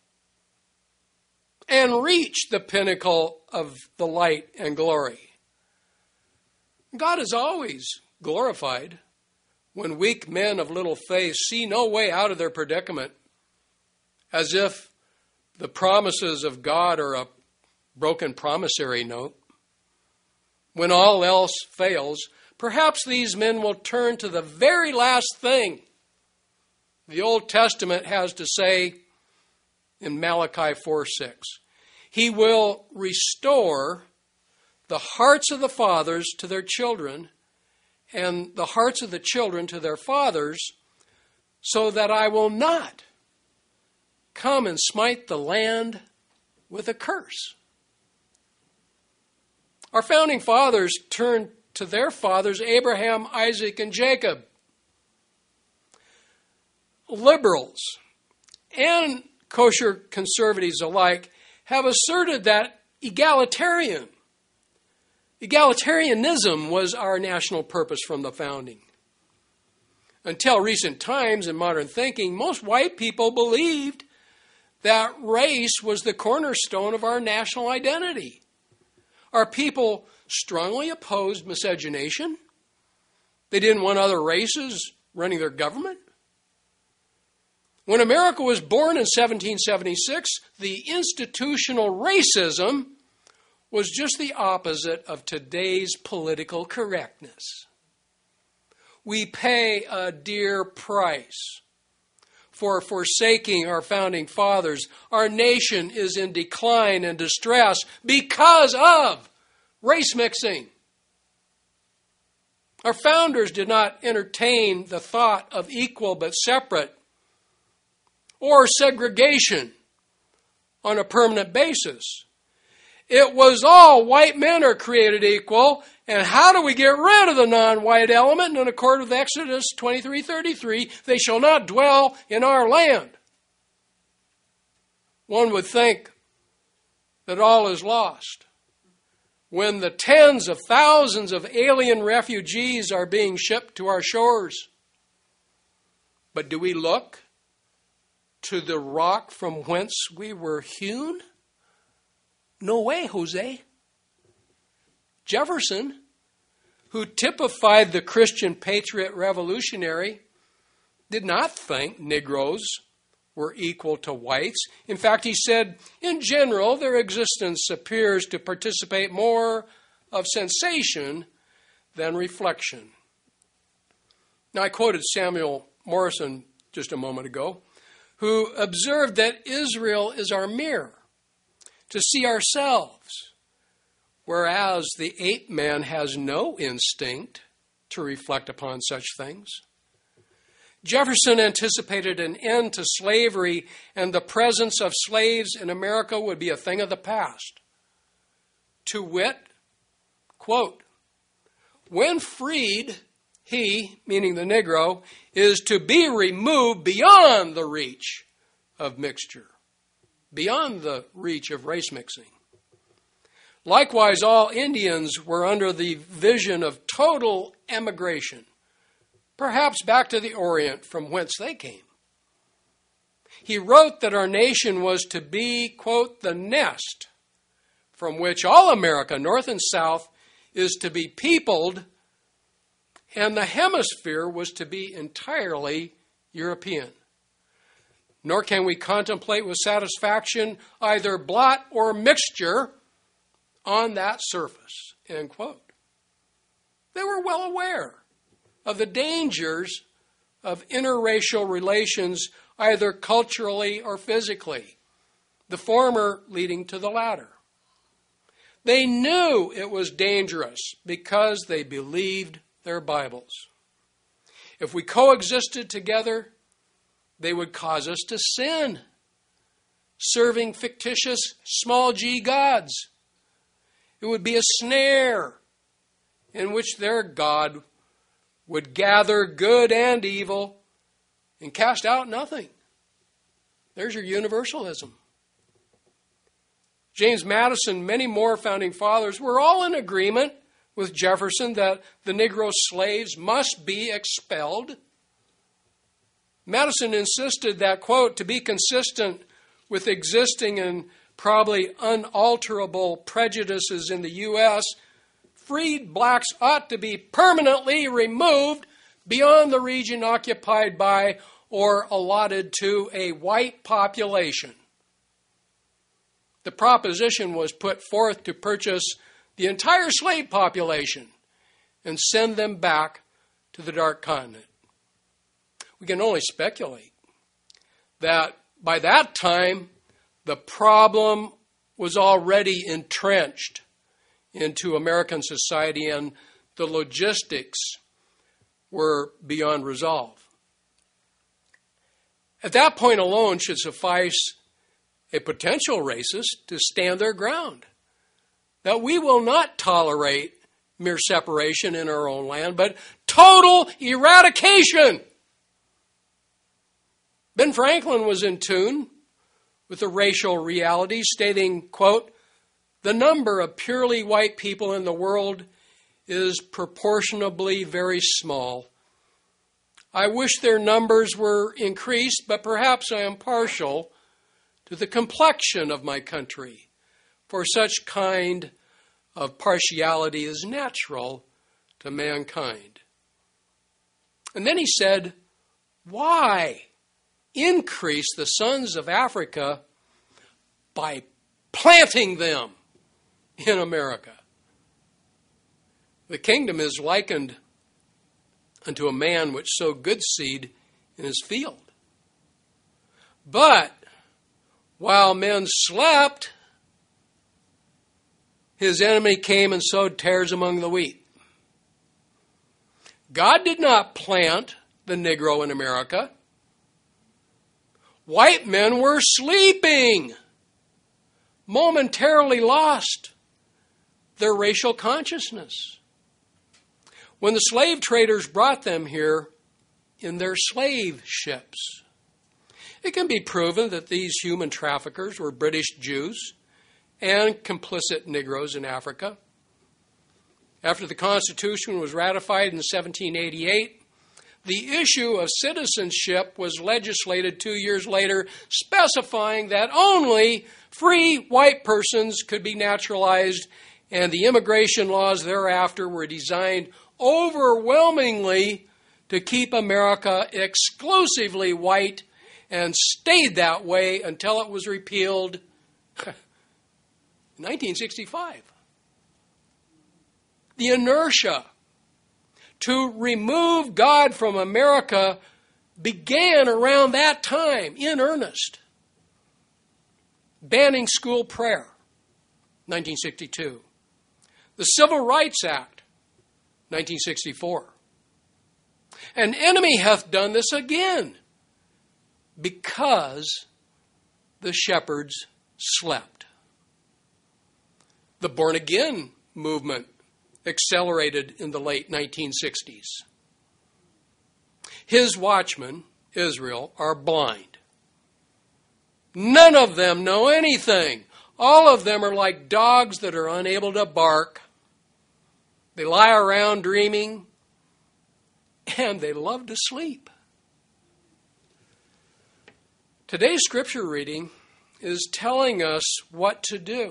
and reach the pinnacle of the light and glory, God is always glorified when weak men of little faith see no way out of their predicament, as if the promises of God are a broken promissory note. When all else fails, perhaps these men will turn to the very last thing the Old Testament has to say in Malachi four six. He will restore the hearts of the fathers to their children and the hearts of the children to their fathers, so that I will not come and smite the land with a curse. Our founding fathers turned to their fathers, Abraham, Isaac, and Jacob. Liberals and kosher conservatives alike have asserted that egalitarian Egalitarianism was our national purpose from the founding. Until recent times in modern thinking, most white people believed that race was the cornerstone of our national identity. Our people strongly opposed miscegenation. They didn't want other races running their government. When America was born in seventeen seventy-six, the institutional racism was just the opposite of today's political correctness. We pay a dear price for forsaking our founding fathers. Our nation is in decline and distress because of race mixing. Our founders did not entertain the thought of equal but separate or segregation on a permanent basis. It was all white men are created equal, and how do we get rid of the non-white element? And in accord with Exodus twenty-three thirty-three, they shall not dwell in our land. One would think that all is lost when the tens of thousands of alien refugees are being shipped to our shores. But do we look to the rock from whence we were hewn? No way, Jose. Jefferson, who typified the Christian patriot revolutionary, did not think Negroes were equal to whites. In fact, he said, in general, their existence appears to participate more of sensation than reflection. Now, I quoted Samuel Morison just a moment ago, who observed that Israel is our mirror to see ourselves, whereas the ape man has no instinct to reflect upon such things. Jefferson anticipated an end to slavery, and the presence of slaves in America would be a thing of the past. To wit, quote, when freed, he, meaning the Negro, is to be removed beyond the reach of mixture, beyond the reach of race mixing. Likewise, all Indians were under the vision of total emigration, perhaps back to the Orient from whence they came. He wrote that our nation was to be, quote, the nest from which all America, North and South, is to be peopled, and the hemisphere was to be entirely European. Nor can we contemplate with satisfaction either blot or mixture on that surface, end quote. They were well aware of the dangers of interracial relations, either culturally or physically, the former leading to the latter. They knew it was dangerous because they believed their Bibles. If we coexisted together, they would cause us to sin, serving fictitious small g gods. It would be a snare in which their God would gather good and evil and cast out nothing. There's your universalism. James Madison, many more founding fathers were all in agreement with Jefferson that the Negro slaves must be expelled. Madison insisted that, quote, to be consistent with existing and probably unalterable prejudices in the U S, freed blacks ought to be permanently removed beyond the region occupied by or allotted to a white population. The proposition was put forth to purchase the entire slave population and send them back to the Dark Continent. We can only speculate that by that time, the problem was already entrenched into American society and the logistics were beyond resolve. At that point alone should suffice a potential racist to stand their ground, that we will not tolerate mere separation in our own land, but total eradication. Ben Franklin was in tune with the racial reality, stating, quote, the number of purely white people in the world is proportionably very small. I wish their numbers were increased, but perhaps I am partial to the complexion of my country, for such kind of partiality is natural to mankind. And then he said, why increase the sons of Africa by planting them in America? The kingdom is likened unto a man which sowed good seed in his field. But while men slept, his enemy came and sowed tares among the wheat. God did not plant the Negro in America. White men were sleeping, momentarily lost their racial consciousness. When the slave traders brought them here in their slave ships, it can be proven that these human traffickers were British Jews and complicit Negroes in Africa. After the Constitution was ratified in seventeen eighty-eight, the issue of citizenship was legislated two years later, specifying that only free white persons could be naturalized, and the immigration laws thereafter were designed overwhelmingly to keep America exclusively white and stayed that way until it was repealed in nineteen sixty-five. The inertia to remove God from America began around that time in earnest. Banning school prayer, nineteen sixty-two. The Civil Rights Act, nineteen sixty-four. An enemy hath done this again, because the shepherds slept. The born-again movement accelerated in the late nineteen sixties. His watchmen, Israel, are blind. None of them know anything. All of them are like dogs that are unable to bark. They lie around dreaming, and they love to sleep. Today's scripture reading is telling us what to do.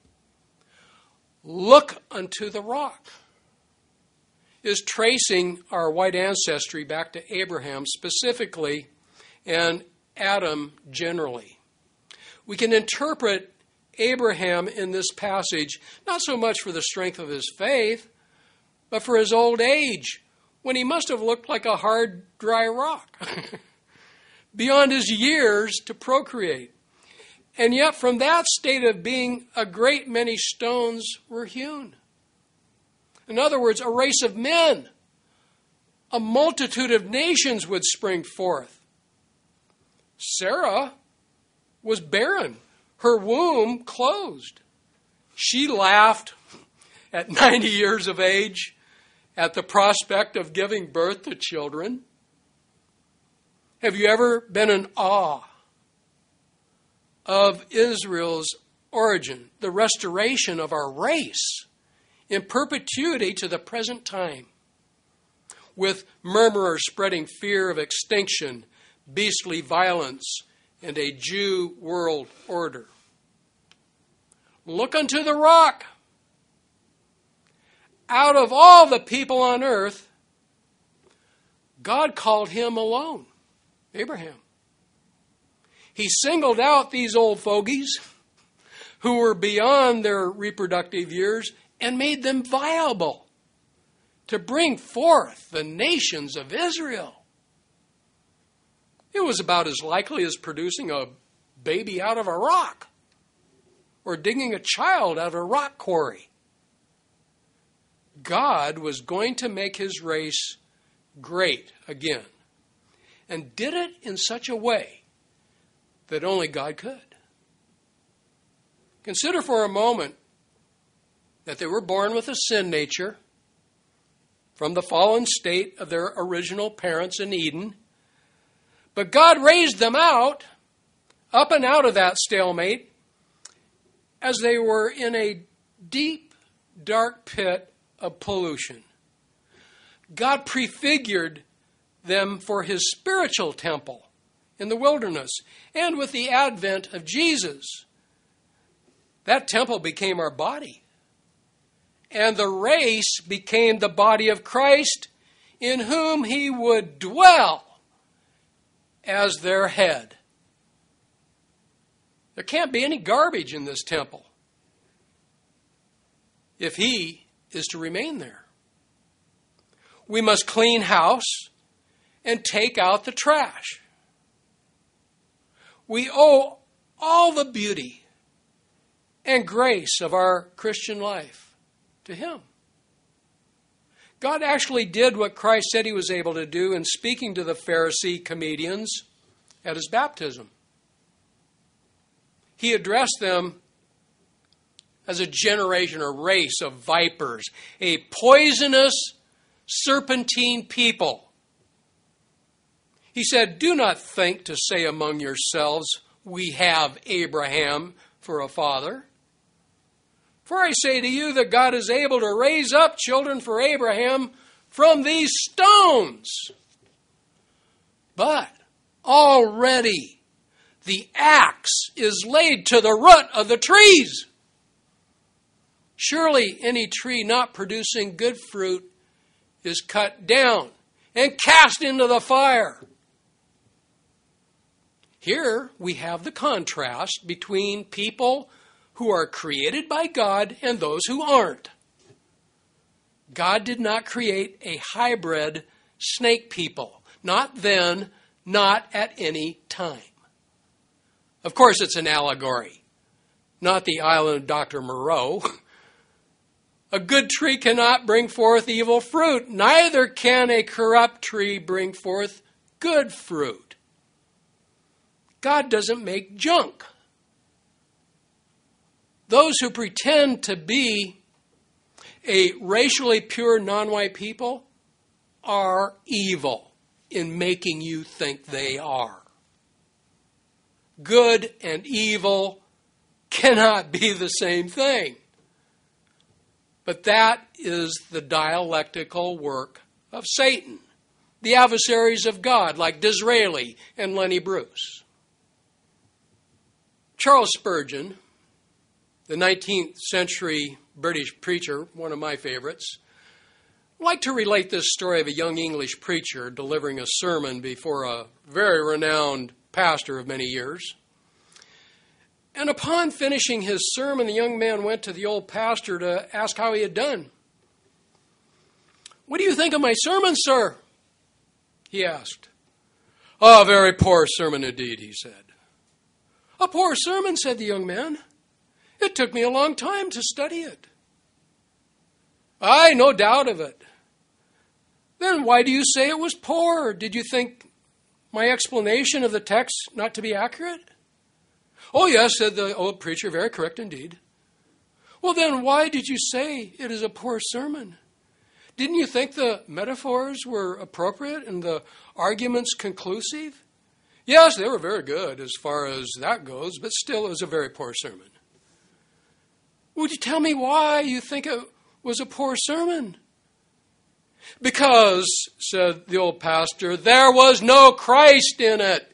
Look unto the rock is tracing our white ancestry back to Abraham specifically and Adam generally. We can interpret Abraham in this passage not so much for the strength of his faith, but for his old age, when he must have looked like a hard, dry rock, beyond his years to procreate. And yet from that state of being, a great many stones were hewn. In other words, a race of men, a multitude of nations would spring forth. Sarah was barren. Her womb closed. She laughed at ninety years of age at the prospect of giving birth to children. Have you ever been in awe of Israel's origin, the restoration of our race in perpetuity to the present time, with murmurers spreading fear of extinction, beastly violence, and a Jew world order? Look unto the rock. Out of all the people on earth, God called him alone, Abraham. He singled out these old fogies who were beyond their reproductive years and made them viable to bring forth the nations of Israel. It was about as likely as producing a baby out of a rock or digging a child out of a rock quarry. God was going to make his race great again, and did it in such a way that only God could. Consider for a moment that they were born with a sin nature from the fallen state of their original parents in Eden, but God raised them out, up and out of that stalemate, as they were in a deep, dark pit of pollution. God prefigured them for his spiritual temple in the wilderness, and with the advent of Jesus, that temple became our body. And the race became the body of Christ, in whom he would dwell as their head. There can't be any garbage in this temple if he is to remain there. We must clean house and take out the trash. We owe all the beauty and grace of our Christian life to him. God actually did what Christ said he was able to do in speaking to the Pharisee comedians at his baptism. He addressed them as a generation, a race of vipers, a poisonous, serpentine people. He said, "Do not think to say among yourselves, we have Abraham for a father. For I say to you that God is able to raise up children for Abraham from these stones. But already the axe is laid to the root of the trees. Surely any tree not producing good fruit is cut down and cast into the fire." Here we have the contrast between people who are created by God and those who aren't. God did not create a hybrid snake people. Not then, not at any time. Of course, it's an allegory, not the island of Doctor Moreau. A good tree cannot bring forth evil fruit. Neither can a corrupt tree bring forth good fruit. God doesn't make junk. Those who pretend to be a racially pure non-white people are evil in making you think they are. Good and evil cannot be the same thing. But that is the dialectical work of Satan, the adversaries of God like Disraeli and Lenny Bruce. Charles Spurgeon, the nineteenth century British preacher, one of my favorites, liked to relate this story of a young English preacher delivering a sermon before a very renowned pastor of many years. And upon finishing his sermon, the young man went to the old pastor to ask how he had done. "What do you think of my sermon, sir?" he asked. "A very poor sermon indeed," he said. "A poor sermon," said the young man. "It took me a long time to study it." "Aye, no doubt of it." "Then why do you say it was poor? Did you think my explanation of the text not to be accurate?" "Oh, yes," said the old preacher, "very correct indeed." "Well, then why did you say it is a poor sermon? Didn't you think the metaphors were appropriate and the arguments conclusive?" "Yes, they were very good as far as that goes, but still it was a very poor sermon." "Would you tell me why you think it was a poor sermon?" "Because," said the old pastor, "there was no Christ in it."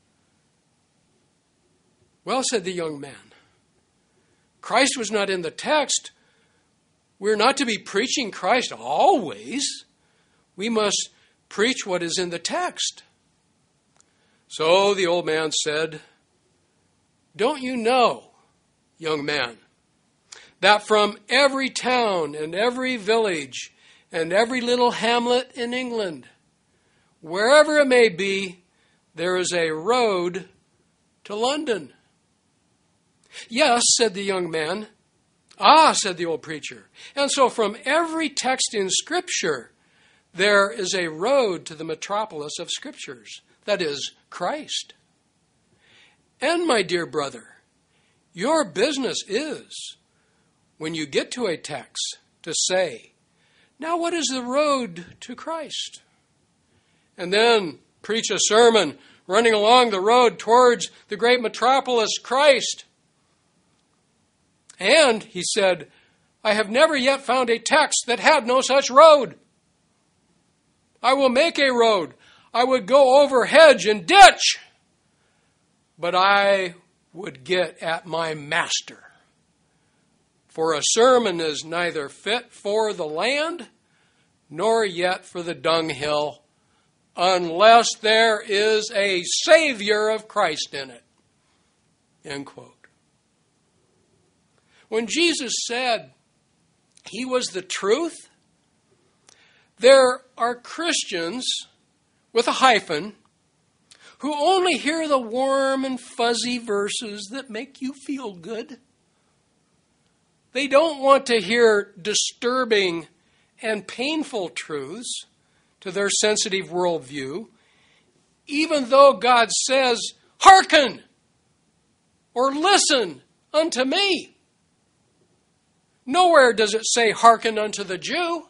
"Well," said the young man, "Christ was not in the text. We're not to be preaching Christ always. We must preach what is in the text." So the old man said, "Don't you know, young man, that from every town and every village and every little hamlet in England, wherever it may be, there is a road to London?" "Yes," said the young man. "Ah," said the old preacher. "And so from every text in Scripture, there is a road to the metropolis of Scriptures, that is, Christ. And, my dear brother, your business is, when you get to a text, to say, 'Now what is the road to Christ?' And then preach a sermon running along the road towards the great metropolis, Christ. And," he said, "I have never yet found a text that had no such road. I will make a road. I would go over hedge and ditch, but I would get at my master. For a sermon is neither fit for the land, nor yet for the dunghill, unless there is a Savior of Christ in it." End quote. When Jesus said he was the truth, there are Christians with a hyphen who only hear the warm and fuzzy verses that make you feel good. They don't want to hear disturbing and painful truths to their sensitive worldview, even though God says, "Hearken," or "Listen unto me." Nowhere does it say, "Hearken unto the Jew."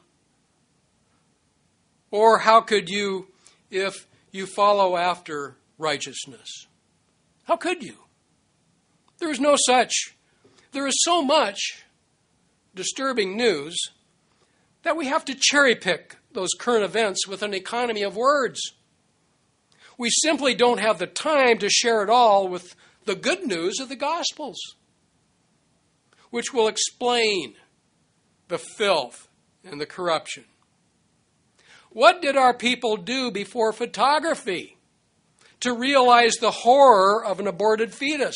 Or how could you if you follow after righteousness? How could you? There is no such. There is so much disturbing news that we have to cherry pick those current events with an economy of words. We simply don't have the time to share it all with the good news of the Gospels, which will explain the filth and the corruption. What did our people do before photography? to realize the horror of an aborted fetus,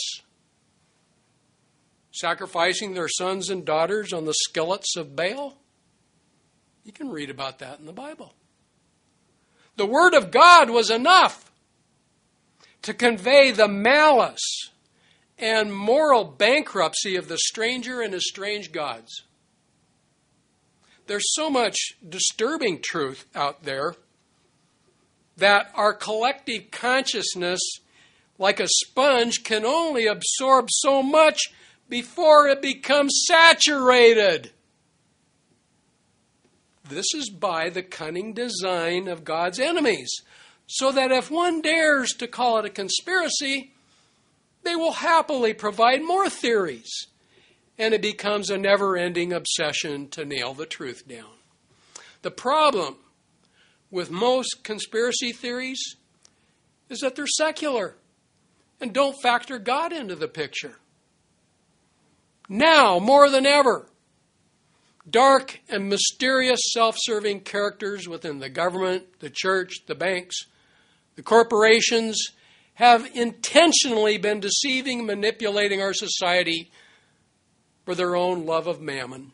sacrificing their sons and daughters on the skillets of Baal. You can read about that in the Bible. The Word of God was enough to convey the malice and moral bankruptcy of the stranger and his strange gods. There's so much disturbing truth out there that our collective consciousness, like a sponge, can only absorb so much before it becomes saturated. This is by the cunning design of God's enemies, so that if one dares to call it a conspiracy, they will happily provide more theories, and it becomes a never-ending obsession to nail the truth down. The problem with most conspiracy theories is that they're secular and don't factor God into the picture. Now, more than ever, dark and mysterious self-serving characters within the government, the church, the banks, the corporations have intentionally been deceiving and manipulating our society for their own love of mammon.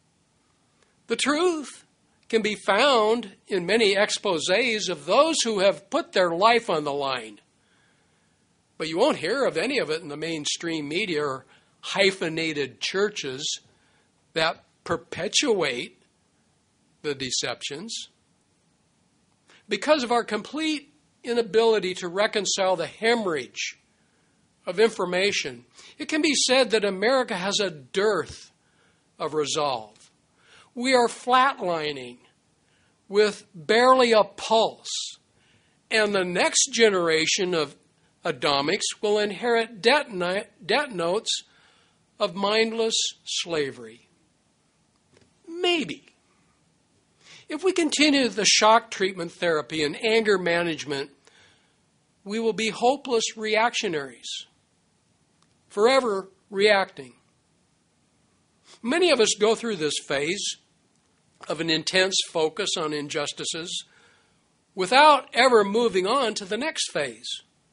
The truth can be found in many exposés of those who have put their life on the line. But you won't hear of any of it in the mainstream media or hyphenated churches that perpetuate the deceptions. Because of our complete inability to reconcile the hemorrhage of information, it can be said that America has a dearth of resolve. We are flatlining with barely a pulse, and the next generation of Adamics will inherit debt, debt notes of mindless slavery. Maybe. If we continue the shock treatment therapy and anger management, we will be hopeless reactionaries, forever reacting. Many of us go through this phase of an intense focus on injustices without ever moving on to the next phase.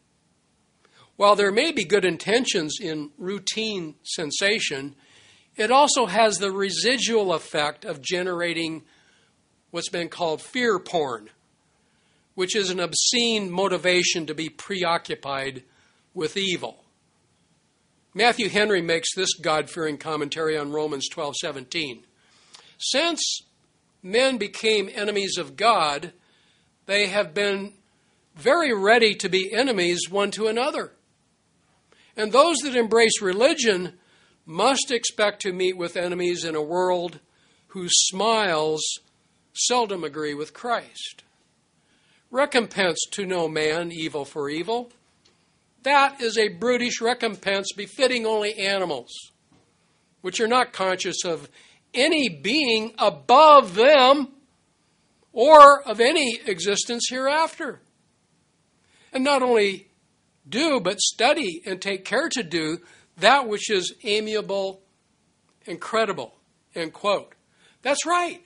While there may be good intentions in routine sensation, it also has the residual effect of generating what's been called fear porn, which is an obscene motivation to be preoccupied with evil. Matthew Henry makes this God-fearing commentary on Romans twelve seventeen. Since men became enemies of God, they have been very ready to be enemies one to another. And those that embrace religion must expect to meet with enemies in a world whose smiles seldom agree with Christ. Recompense to no man evil for evil. That is a brutish recompense befitting only animals, which are not conscious of any being above them or of any existence hereafter. And not only do, but study and take care to do that which is amiable and credible, end quote. That's right.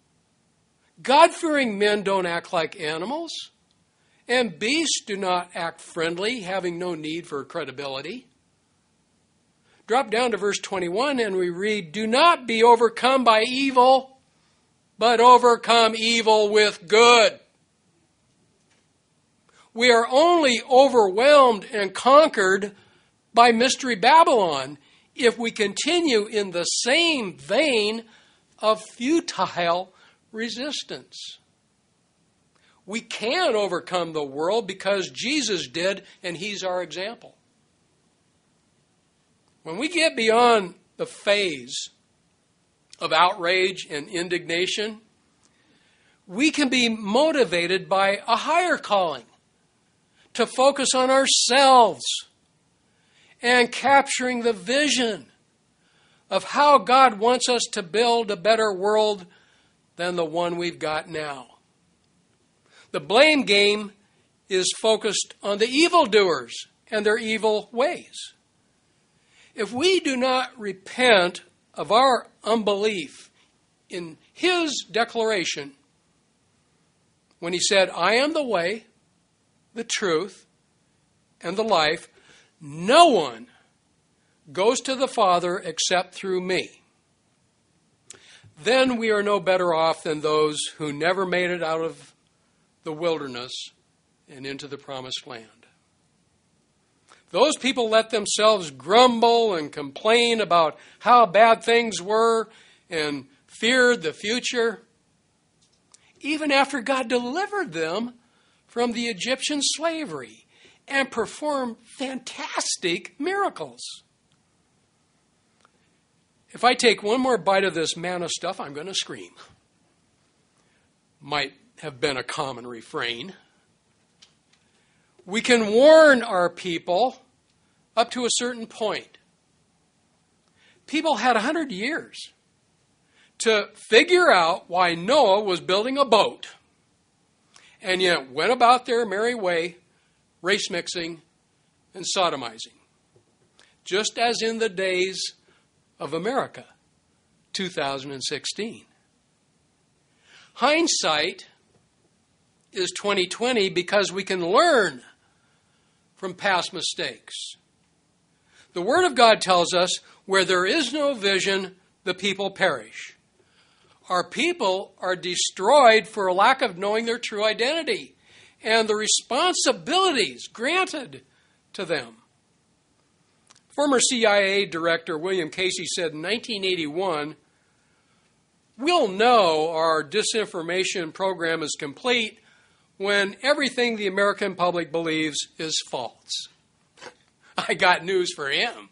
God-fearing men don't act like animals, and beasts do not act friendly, having no need for credibility. Drop down to verse twenty-one and we read, "Do not be overcome by evil, but overcome evil with good." We are only overwhelmed and conquered by Mystery Babylon if we continue in the same vein of futile resistance. We can overcome the world because Jesus did, and he's our example. When we get beyond the phase of outrage and indignation, we can be motivated by a higher calling to focus on ourselves and capturing the vision of how God wants us to build a better world than the one we've got now. The blame game is focused on the evildoers and their evil ways. If we do not repent of our unbelief in his declaration, when he said, "I am the way, the truth, and the life. No one goes to the Father except through me. Then we are no better off than those who never made it out of the wilderness and into the promised land. Those people let themselves grumble and complain about how bad things were and feared the future, even after God delivered them from the Egyptian slavery and performed fantastic miracles. If I take one more bite of this manna stuff, I'm going to scream. Might have been a common refrain. We can warn our people up to a certain point. People had a hundred years to figure out why Noah was building a boat, and yet went about their merry way, race mixing and sodomizing, just as in the days of America, two thousand sixteen. Hindsight is twenty twenty because we can learn from past mistakes. The Word of God tells us, where there is no vision, the people perish. Our people are destroyed for a lack of knowing their true identity and the responsibilities granted to them. Former C I A Director William Casey said in nineteen eighty-one, "We'll know our disinformation program is complete when everything the American public believes is false." I got news for him.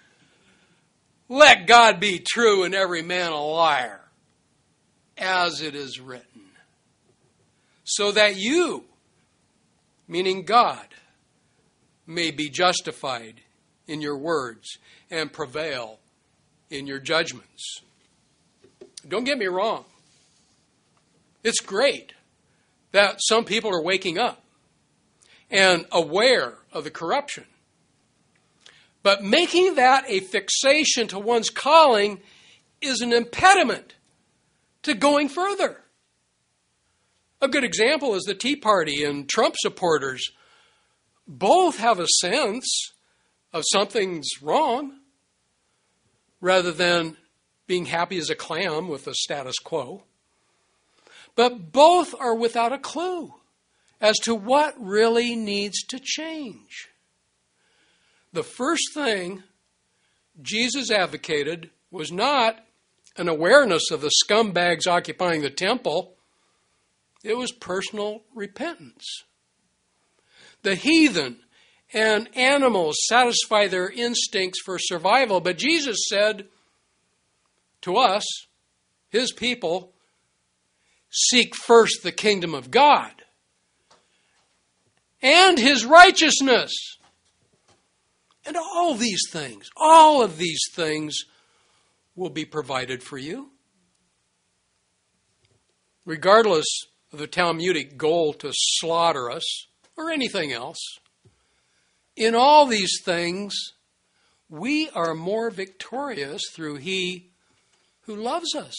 Let God be true and every man a liar, as it is written, so that you, meaning God, may be justified in your words and prevail in your judgments. Don't get me wrong. It's great that some people are waking up and aware of the corruption. But making that a fixation to one's calling is an impediment to going further. A good example is the Tea Party and Trump supporters. Both have a sense of something's wrong, rather than being happy as a clam with the status quo. But both are without a clue as to what really needs to change. The first thing Jesus advocated was not an awareness of the scumbags occupying the temple. It was personal repentance. The heathen and animals satisfy their instincts for survival, but Jesus said to us, his people, seek first the kingdom of God and his righteousness. And all these things, all of these things will be provided for you. Regardless of the Talmudic goal to slaughter us or anything else, in all these things, we are more victorious through he who loves us.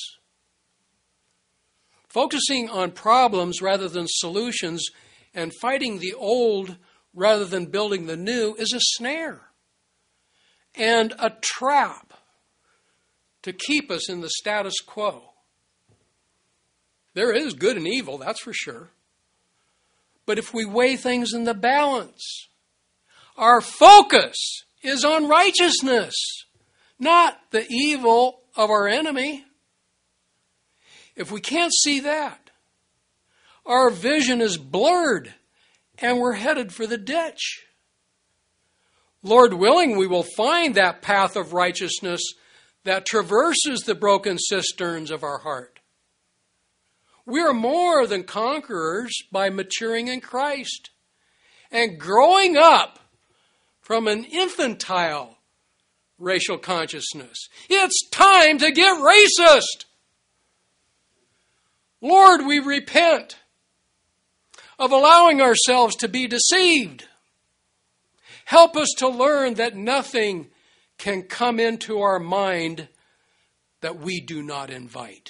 Focusing on problems rather than solutions and fighting the old rather than building the new is a snare and a trap to keep us in the status quo. There is good and evil, that's for sure. But if we weigh things in the balance, our focus is on righteousness, not the evil of our enemy. If we can't see that, our vision is blurred and we're headed for the ditch. Lord willing, we will find that path of righteousness that traverses the broken cisterns of our heart. We are more than conquerors by maturing in Christ and growing up from an infantile racial consciousness. It's time to get racist. Lord, we repent of allowing ourselves to be deceived. Help us to learn that nothing can come into our mind that we do not invite.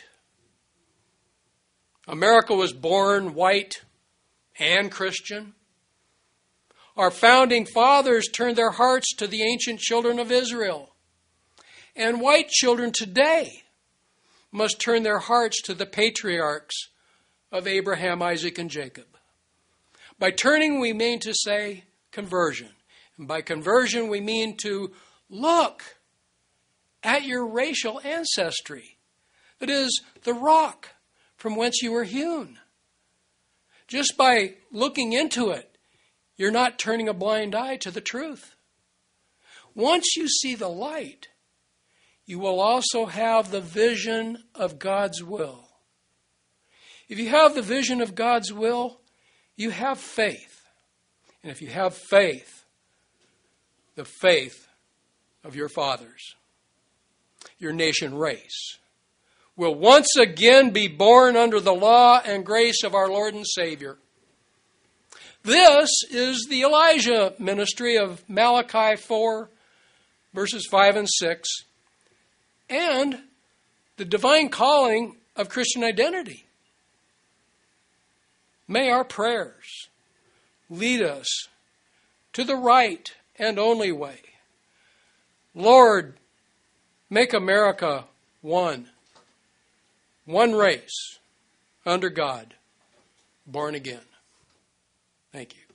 America was born white and Christian. Our founding fathers turned their hearts to the ancient children of Israel. And white children today must turn their hearts to the patriarchs of Abraham, Isaac, and Jacob. By turning, we mean to say conversion. And by conversion, we mean to look at your racial ancestry. That is, the rock from whence you were hewn. Just by looking into it, you're not turning a blind eye to the truth. Once you see the light, you will also have the vision of God's will. If you have the vision of God's will, you have faith. And if you have faith, the faith of your fathers, your nation race, will once again be born under the law and grace of our Lord and Savior. This is the Elijah ministry of Malachi four, verses five and six, and the divine calling of Christian identity. May our prayers lead us to the right and only way. Lord, make America one, one race, under God, born again. Thank you.